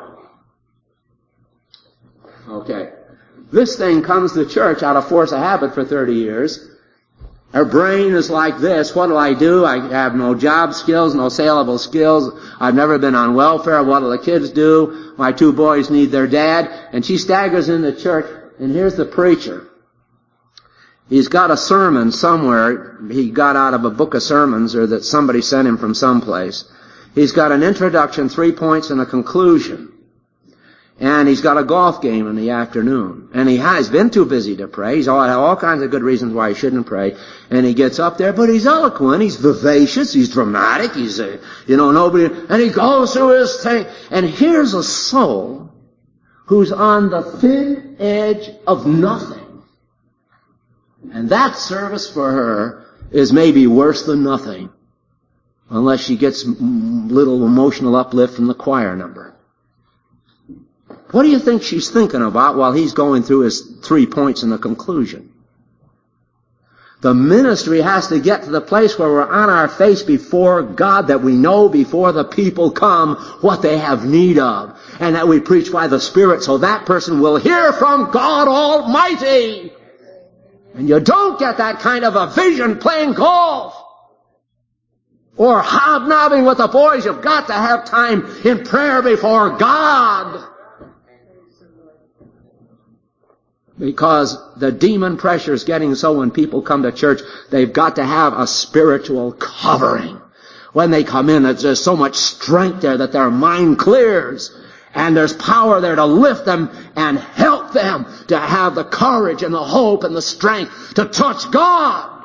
Okay. This thing comes to church out of force of habit for thirty years. Her brain is like this. What do I do? I have no job skills, no saleable skills. I've never been on welfare. What do the kids do? My two boys need their dad. And she staggers into church, and here's the preacher. He's got a sermon somewhere. He got out of a book of sermons, or that somebody sent him from someplace. He's got an introduction, three points, and a conclusion. And he's got a golf game in the afternoon. And he has been too busy to pray. He's all, all kinds of good reasons why he shouldn't pray. And he gets up there, but he's eloquent, he's vivacious, he's dramatic, he's, a, you know, nobody, and he goes through his thing. And here's a soul who's on the thin edge of nothing. And that service for her is maybe worse than nothing. Unless she gets little emotional uplift from the choir number. What do you think she's thinking about while he's going through his three points in the conclusion? The ministry has to get to the place where we're on our face before God, that we know before the people come what they have need of, and that we preach by the Spirit so that person will hear from God Almighty. And you don't get that kind of a vision playing golf or hobnobbing with the boys. You've got to have time in prayer before God. Because the demon pressure is getting so when people come to church, they've got to have a spiritual covering. When they come in, there's so much strength there that their mind clears. And there's power there to lift them and help them to have the courage and the hope and the strength to touch God.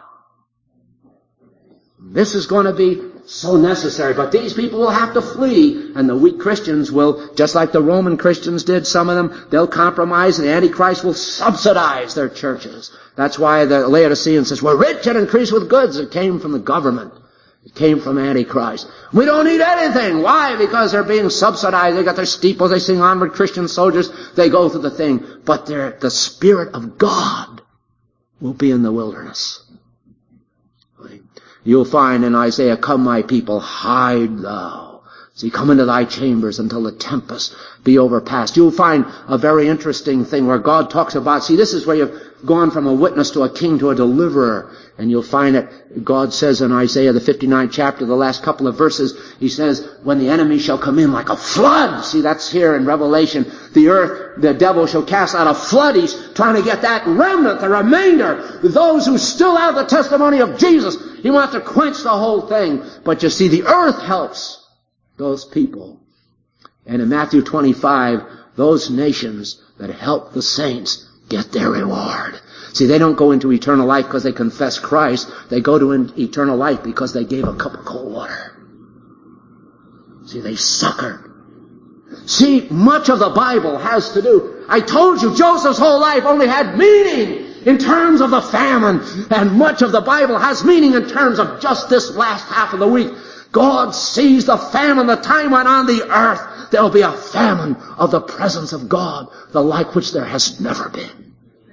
This is going to be so necessary. But these people will have to flee, and the weak Christians will, just like the Roman Christians did, some of them, they'll compromise, and the Antichrist will subsidize their churches. That's why the Laodicean says, "We're rich and increase with goods." It came from the government. It came from Antichrist. We don't need anything. Why? Because they're being subsidized. They got their steeples. They sing onward Christian soldiers. They go through the thing. But the Spirit of God will be in the wilderness. You'll find in Isaiah, "Come, my people, hide thou. See, come into thy chambers until the tempest be overpast." You'll find a very interesting thing where God talks about, see, this is where you've gone from a witness to a king to a deliverer. And you'll find that God says in Isaiah, the fifty-ninth chapter, the last couple of verses, He says, "When the enemy shall come in like a flood." See, that's here in Revelation. The earth, the devil shall cast out a flood. He's trying to get that remnant, the remainder, those who still have the testimony of Jesus. He wants to quench the whole thing. But you see, the earth helps those people. And in Matthew twenty-five, those nations that help the saints get their reward. See, they don't go into eternal life because they confess Christ. They go to eternal life because they gave a cup of cold water. See, they succored. See, much of the Bible has to do. I told you, Joseph's whole life only had meaning in terms of the famine. And much of the Bible has meaning in terms of just this last half of the week. God sees the famine, the time when on the earth there will be a famine of the presence of God, the like which there has never been.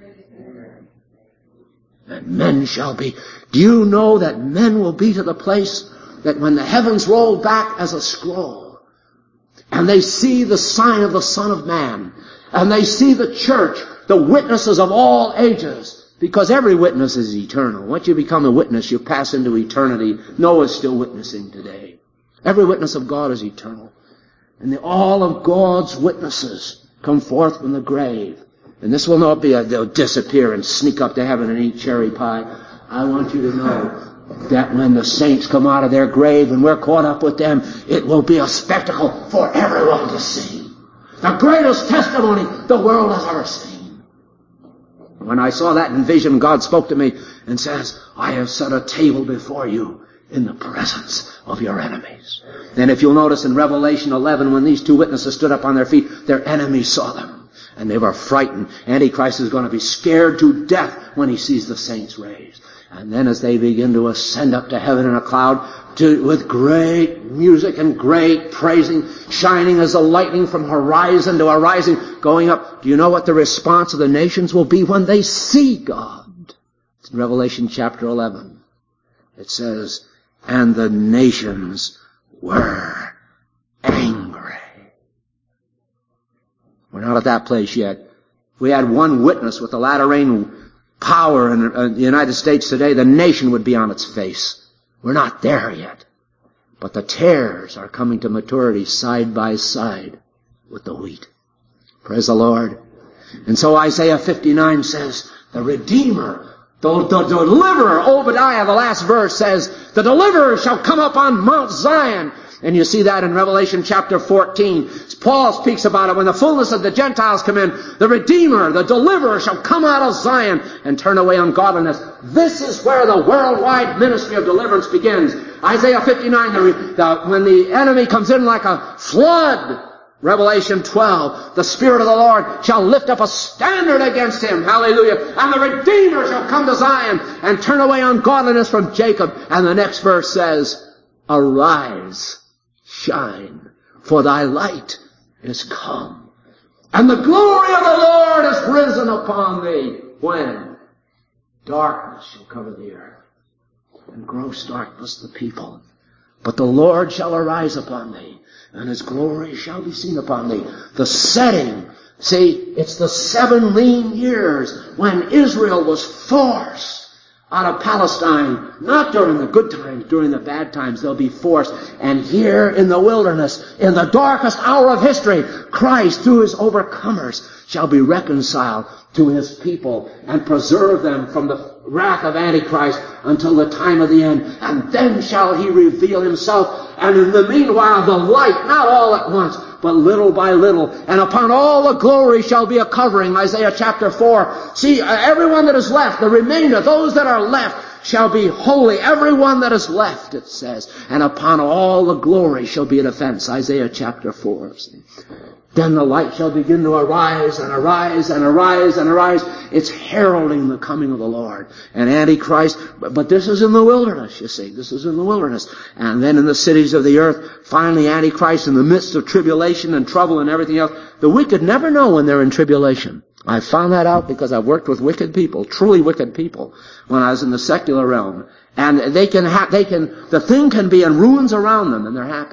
And men shall be. Do you know that men will be to the place that when the heavens roll back as a scroll, and they see the sign of the Son of Man, and they see the church, the witnesses of all ages, because every witness is eternal. Once you become a witness, you pass into eternity. Noah's still witnessing today. Every witness of God is eternal. And the, all of God's witnesses come forth from the grave. And this will not be a, they'll disappear and sneak up to heaven and eat cherry pie. I want you to know that when the saints come out of their grave and we're caught up with them, it will be a spectacle for everyone to see. The greatest testimony the world has ever seen. When I saw that in vision, God spoke to me and says, I have set a table before you in the presence of your enemies. And if you'll notice in Revelation eleven, when these two witnesses stood up on their feet, their enemies saw them. And they were frightened. Antichrist is going to be scared to death when he sees the saints raised. And then as they begin to ascend up to heaven in a cloud, to, with great music and great praising, shining as the lightning from horizon to horizon, going up, do you know what the response of the nations will be when they see God? It's in Revelation chapter eleven. It says, and the nations were angry. We're not at that place yet. We had one witness with the latter rain power in the United States today, the nation would be on its face. We're not there yet. But the tares are coming to maturity side by side with the wheat. Praise the Lord. And so Isaiah fifty-nine says, the Redeemer, the, the deliverer, Obadiah, the last verse says, the deliverer shall come up on Mount Zion. And you see that in Revelation chapter fourteen. Paul speaks about it. When the fullness of the Gentiles come in, the Redeemer, the deliverer shall come out of Zion and turn away ungodliness. This is where the worldwide ministry of deliverance begins. Isaiah fifty-nine, the, the, when the enemy comes in like a flood. Revelation twelve, the Spirit of the Lord shall lift up a standard against him. Hallelujah. And the Redeemer shall come to Zion and turn away ungodliness from Jacob. And the next verse says, arise, shine, for thy light is come, and the glory of the Lord is risen upon thee. When? Darkness shall cover the earth, and gross darkness the people. But the Lord shall arise upon thee, and his glory shall be seen upon thee. The setting, see, it's the seven lean years when Israel was forced out of Palestine, not during the good times, during the bad times, they'll be forced. And here in the wilderness, in the darkest hour of history, Christ, through his overcomers, shall be reconciled to his people and preserve them from the wrath of Antichrist until the time of the end. And then shall he reveal himself. And in the meanwhile, the light, not all at once, but little by little. And upon all the glory shall be a covering, Isaiah chapter four. See, everyone that is left, the remainder, those that are left, shall be holy. Everyone that is left, it says. And upon all the glory shall be a defense, Isaiah chapter four. See? Then the light shall begin to arise and arise and arise and arise. It's heralding the coming of the Lord. And Antichrist, but this is in the wilderness, you see. This is in the wilderness. And then in the cities of the earth, finally Antichrist in the midst of tribulation and trouble and everything else. The wicked never know when they're in tribulation. I found that out because I've worked with wicked people, truly wicked people, when I was in the secular realm. And they can ha- they can, the thing can be in ruins around them and they're happy.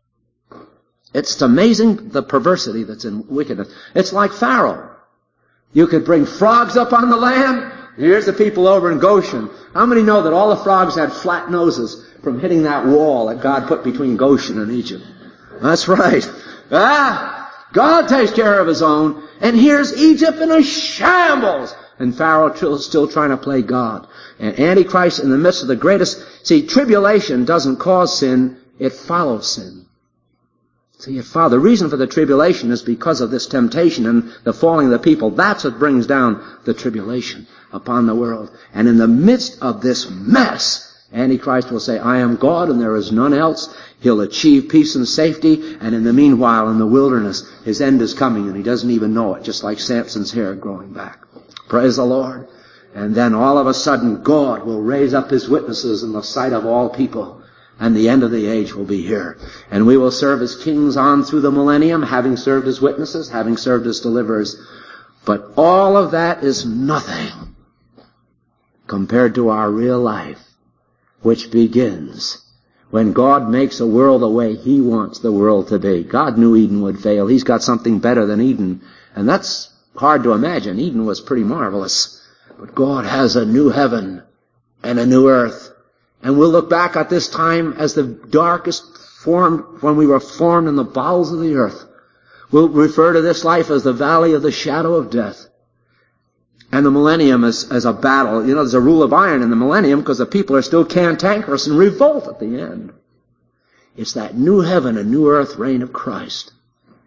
It's amazing the perversity that's in wickedness. It's like Pharaoh. You could bring frogs up on the land. Here's the people over in Goshen. How many know that all the frogs had flat noses from hitting that wall that God put between Goshen and Egypt? That's right. Ah, God takes care of his own. And here's Egypt in a shambles. And Pharaoh is still trying to play God. And Antichrist in the midst of the greatest... See, tribulation doesn't cause sin. It follows sin. See, the reason for the tribulation is because of this temptation and the falling of the people. That's what brings down the tribulation upon the world. And in the midst of this mess, Antichrist will say, I am God and there is none else. He'll achieve peace and safety. And in the meanwhile, in the wilderness, his end is coming and he doesn't even know it, just like Samson's hair growing back. Praise the Lord. And then all of a sudden, God will raise up his witnesses in the sight of all people. And the end of the age will be here. And we will serve as kings on through the millennium, having served as witnesses, having served as deliverers. But all of that is nothing compared to our real life, which begins when God makes a world the way he wants the world to be. God knew Eden would fail. He's got something better than Eden. And that's hard to imagine. Eden was pretty marvelous. But God has a new heaven and a new earth. And we'll look back at this time as the darkest formed, when we were formed in the bowels of the earth. We'll refer to this life as the valley of the shadow of death. And the millennium as, as a battle. You know, there's a rule of iron in the millennium because the people are still cantankerous and revolt at the end. It's that new heaven and new earth reign of Christ.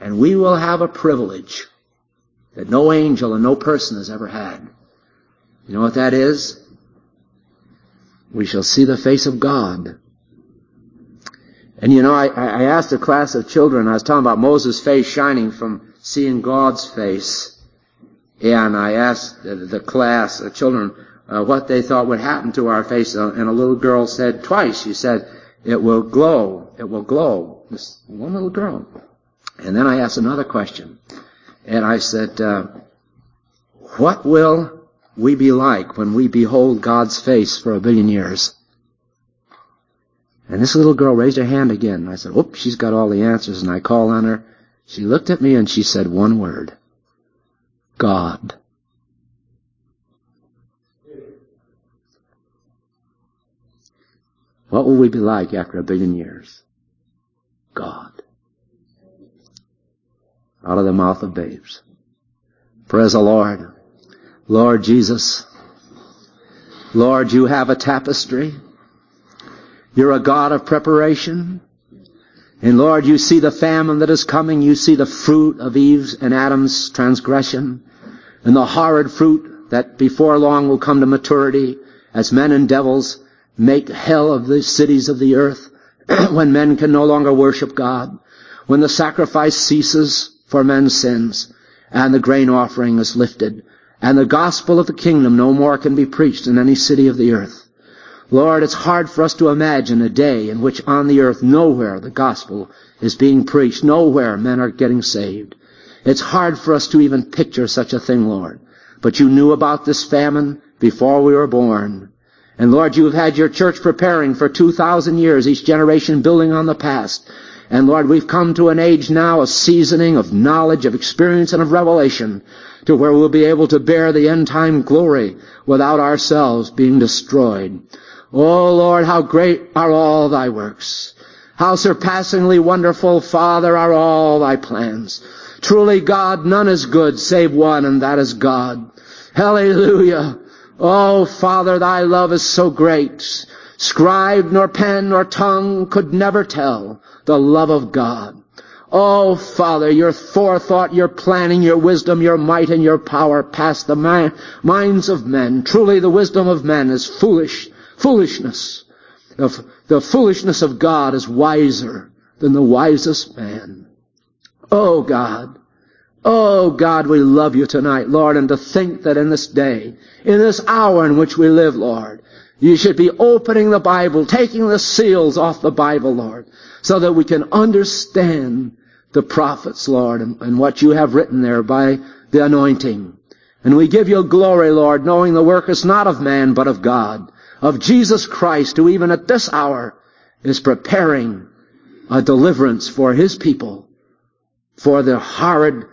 And we will have a privilege that no angel and no person has ever had. You know what that is? We shall see the face of God. And you know, I, I asked a class of children, I was talking about Moses' face shining from seeing God's face. And I asked the, the class of children uh, what they thought would happen to our face. Uh, and a little girl said twice, she said, it will glow, it will glow. This one little girl. And then I asked another question. And I said, uh, what will we be like when we behold God's face for a billion years? And this little girl raised her hand again. I said, oops, she's got all the answers. And I called on her. She looked at me and she said one word. God. What will we be like after a billion years? God. Out of the mouth of babes. Praise the Lord. Lord Jesus. Lord, you have a tapestry. You're a God of preparation. And Lord, you see the famine that is coming. You see the fruit of Eve's and Adam's transgression. And the horrid fruit that before long will come to maturity as men and devils make hell of the cities of the earth. When men can no longer worship God. When the sacrifice ceases for men's sins. And the grain offering is lifted. And the gospel of the kingdom no more can be preached in any city of the earth. Lord, it's hard for us to imagine a day in which on the earth nowhere the gospel is being preached. Nowhere men are getting saved. It's hard for us to even picture such a thing, Lord. But you knew about this famine before we were born. And Lord, you have had your church preparing for two thousand years, each generation building on the past. And Lord, we've come to an age now of seasoning, of knowledge, of experience, and of revelation, to where we'll be able to bear the end-time glory without ourselves being destroyed. Oh, Lord, how great are all thy works. How surpassingly wonderful, Father, are all thy plans. Truly, God, none is good save one, and that is God. Hallelujah. Oh, Father, thy love is so great. Scribe, nor pen, nor tongue could never tell the love of God. Oh, Father, your forethought, your planning, your wisdom, your might, and your power pass the mi- minds of men. Truly, the wisdom of men is foolish. Foolishness. The, the foolishness of God is wiser than the wisest man. Oh God. Oh God, we love you tonight, Lord, and to think that in this day, in this hour in which we live, Lord, you should be opening the Bible, taking the seals off the Bible, Lord, so that we can understand the prophets, Lord, and, and what you have written there by the anointing. And we give you glory, Lord, knowing the work is not of man, but of God. Of Jesus Christ, who even at this hour is preparing a deliverance for his people, for the horrid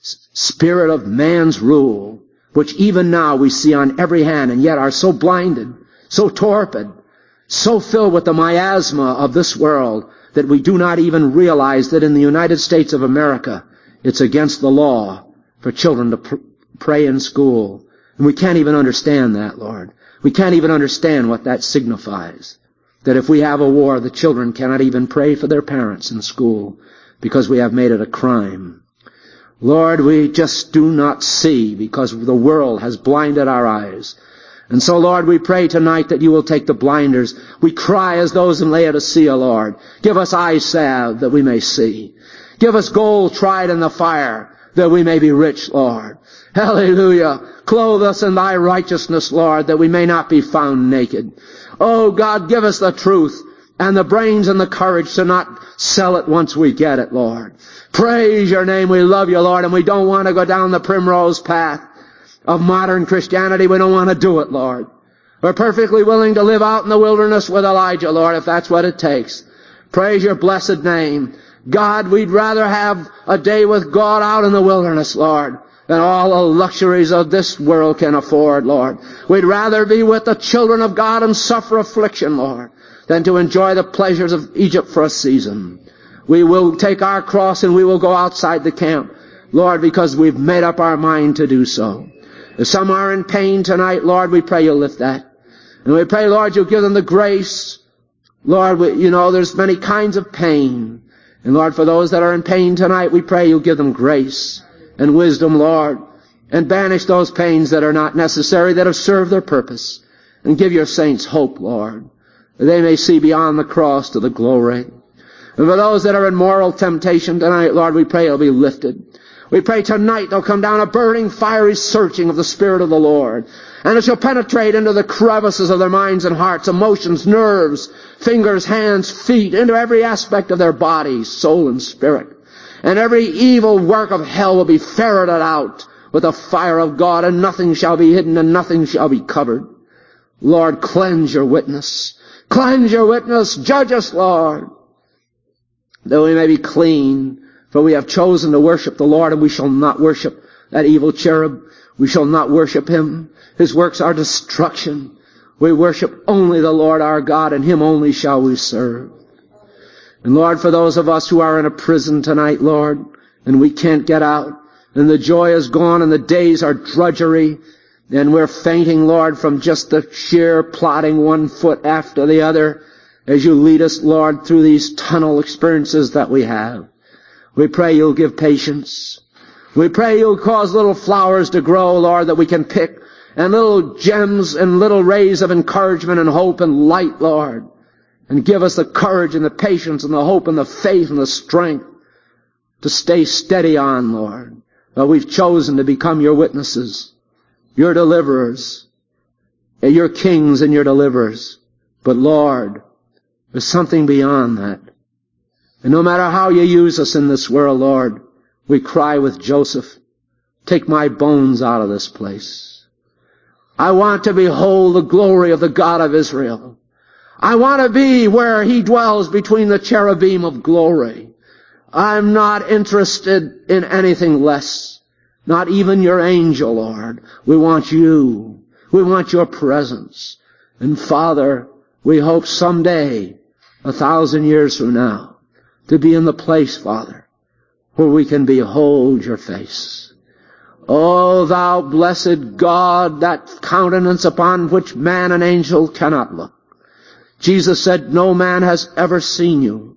spirit of man's rule, which even now we see on every hand, and yet are so blinded, so torpid, so filled with the miasma of this world, that we do not even realize that in the United States of America, it's against the law for children to pr- pray in school. And we can't even understand that, Lord. We can't even understand what that signifies. That if we have a war, the children cannot even pray for their parents in school because we have made it a crime. Lord, we just do not see because the world has blinded our eyes. And so, Lord, we pray tonight that you will take the blinders. We cry as those in Laodicea, Lord. Give us eye salve that we may see. Give us gold tried in the fire that we may be rich, Lord. Hallelujah. Clothe us in thy righteousness, Lord, that we may not be found naked. Oh, God, give us the truth and the brains and the courage to not sell it once we get it, Lord. Praise your name. We love you, Lord, and we don't want to go down the primrose path of modern Christianity. We don't want to do it, Lord. We're perfectly willing to live out in the wilderness with Elijah, Lord, if that's what it takes. Praise your blessed name. God, we'd rather have a day with God out in the wilderness, Lord, than all the luxuries of this world can afford, Lord. We'd rather be with the children of God and suffer affliction, Lord, than to enjoy the pleasures of Egypt for a season. We will take our cross and we will go outside the camp, Lord, because we've made up our mind to do so. If some are in pain tonight, Lord, we pray you'll lift that. And we pray, Lord, you'll give them the grace. Lord, we, you know, there's many kinds of pain. And Lord, for those that are in pain tonight, we pray you'll give them grace and wisdom, Lord, and banish those pains that are not necessary, that have served their purpose. And give your saints hope, Lord, that they may see beyond the cross to the glory. And for those that are in moral temptation tonight, Lord, we pray they'll be lifted. We pray tonight there'll come down a burning, fiery searching of the Spirit of the Lord. And it shall penetrate into the crevices of their minds and hearts, emotions, nerves, fingers, hands, feet, into every aspect of their body, soul, and spirit. And every evil work of hell will be ferreted out with the fire of God, and nothing shall be hidden and nothing shall be covered. Lord, cleanse your witness. Cleanse your witness. Judge us, Lord, that we may be clean. For we have chosen to worship the Lord, and we shall not worship that evil cherub. We shall not worship him. His works are destruction. We worship only the Lord our God, and him only shall we serve. And Lord, for those of us who are in a prison tonight, Lord, and we can't get out, and the joy is gone, and the days are drudgery, and we're fainting, Lord, from just the sheer plodding one foot after the other, as you lead us, Lord, through these tunnel experiences that we have. We pray you'll give patience. We pray you'll cause little flowers to grow, Lord, that we can pick, and little gems and little rays of encouragement and hope and light, Lord. And give us the courage and the patience and the hope and the faith and the strength to stay steady on, Lord. But we've chosen to become your witnesses, your deliverers, your kings and your deliverers. But Lord, there's something beyond that. And no matter how you use us in this world, Lord, we cry with Joseph, take my bones out of this place. I want to behold the glory of the God of Israel. I want to be where he dwells between the cherubim of glory. I'm not interested in anything less, not even your angel, Lord. We want you. We want your presence. And Father, we hope someday, a thousand years from now, to be in the place, Father, where we can behold your face. O thou blessed God, that countenance upon which man and angel cannot look. Jesus said, no man has ever seen you.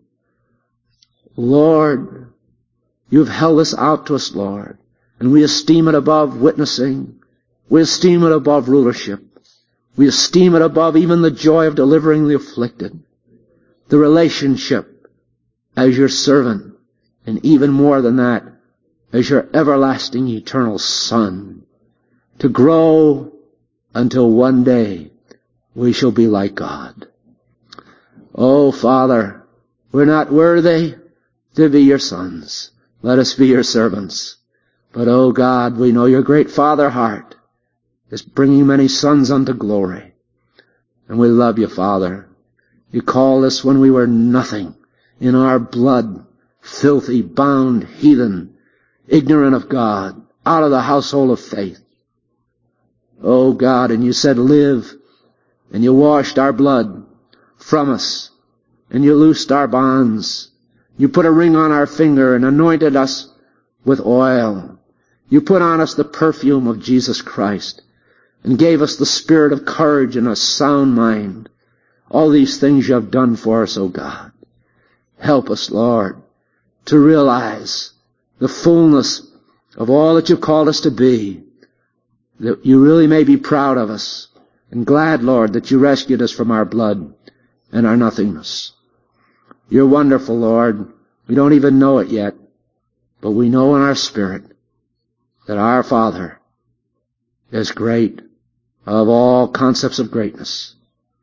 Lord, you've held this out to us, Lord, and we esteem it above witnessing. We esteem it above rulership. We esteem it above even the joy of delivering the afflicted, the relationship as your servant, and even more than that, as your everlasting eternal Son, to grow until one day we shall be like God. Oh, Father, we're not worthy to be your sons. Let us be your servants. But, oh God, we know your great Father heart is bringing many sons unto glory. And we love you, Father. You called us when we were nothing, in our blood, filthy, bound, heathen, ignorant of God, out of the household of faith. Oh God, and you said live, and you washed our blood from us, and you loosed our bonds. You put a ring on our finger and anointed us with oil. You put on us the perfume of Jesus Christ and gave us the spirit of courage and a sound mind. All these things you have done for us, O God. Help us, Lord, to realize the fullness of all that you've called us to be, that you really may be proud of us, and glad, Lord, that you rescued us from our blood and our nothingness. You're wonderful, Lord. We don't even know it yet, but we know in our spirit that our Father is great of all concepts of greatness.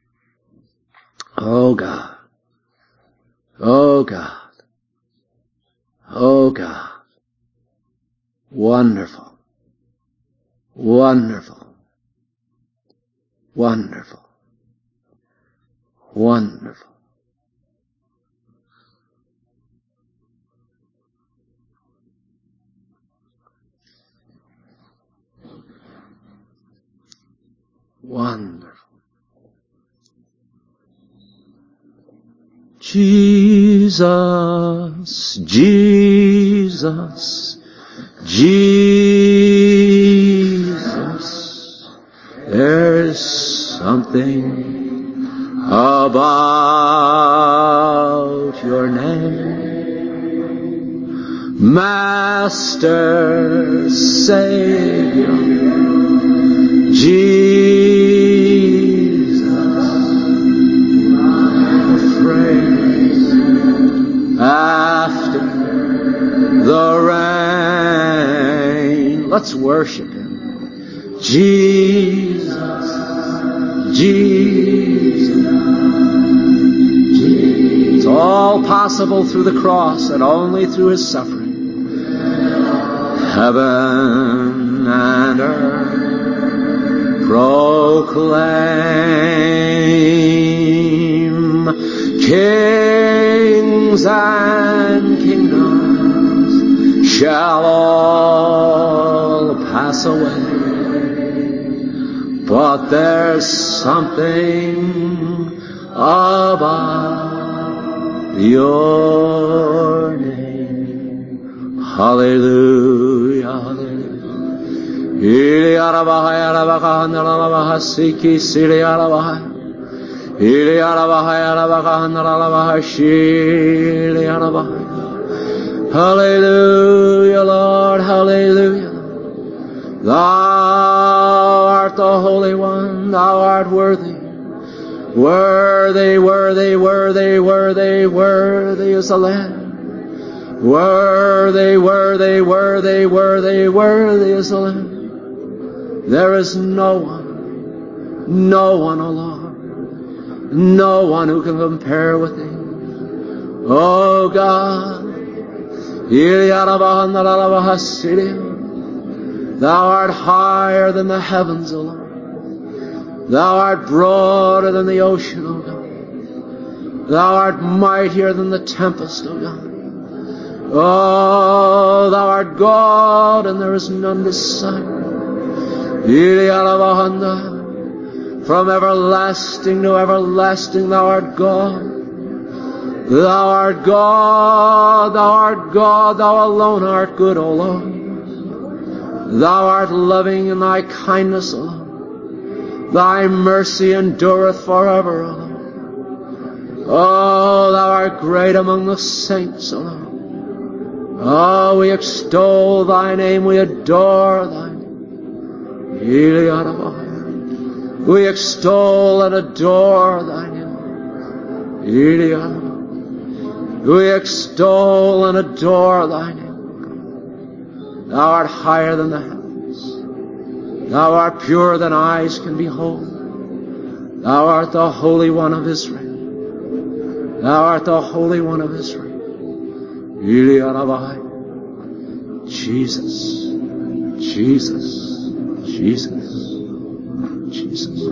Oh God. Oh God. Oh God. Wonderful. Wonderful. Wonderful. Wonderful. Wonderful. Jesus, Jesus, Jesus, there's something about your name. Master, Savior, Jesus, the fragrance after the rain. Let's worship Him. Jesus, Jesus, Jesus. It's all possible through the cross and only through His suffering. Heaven and earth proclaim, kings and kingdoms shall all pass away, but there's something about your name. Hallelujah, hallelujah. Ili arabahaya arabakahanda arabahasiki sili arabahaya. Ili arabahaya arabakahanda arabahashili arabahaya. Hallelujah, Lord, hallelujah. Thou art the Holy One, Thou art worthy. Worthy, worthy, worthy, worthy, worthy is the Lamb. Worthy, worthy, worthy, worthy, worthy is the Lamb. There is no one, no one, O Lord, no one who can compare with Thee. O God, Thou art higher than the heavens, O Lord. Thou art broader than the ocean, O God. Thou art mightier than the tempest, O God. Oh, Thou art God, and there is none beside Thee. From everlasting to everlasting, Thou art God. Thou art God, Thou art God, Thou alone art good, O Lord. Thou art loving in Thy kindness, O Lord. Thy mercy endureth forever, O Lord. Oh, Thou art great among the saints, O Lord. Oh, we extol Thy name, we adore Thy name. We extol and adore Thy name. We extol and adore Thy name. Thou art higher than the heavens. Thou art purer than eyes can behold. Thou art the Holy One of Israel. Thou art the Holy One of Israel. Jesus, Jesus, Jesus, Jesus.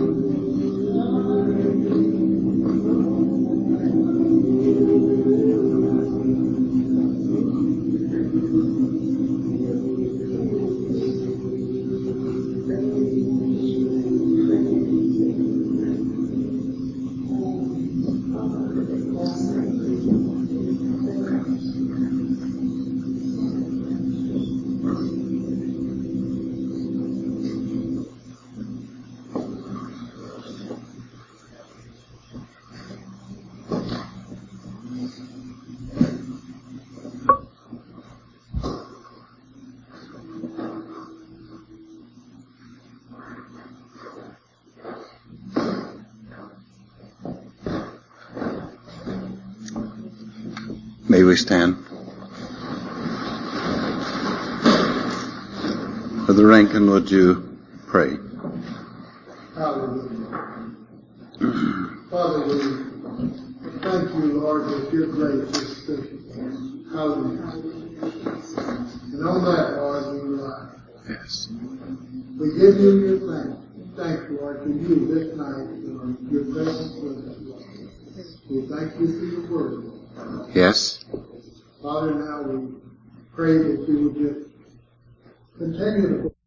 May we stand? Brother Rankin, would you pray? Hallelujah. Father, we thank you, Lord, that your grace is sufficient. Hallelujah. And on that, Lord, we rely. Yes. We give you your thanks. Thanks, Lord, to you this night for your presence with us, Lord. We thank you for your word, Lord. Yes. Father, now we pray that you would just continue to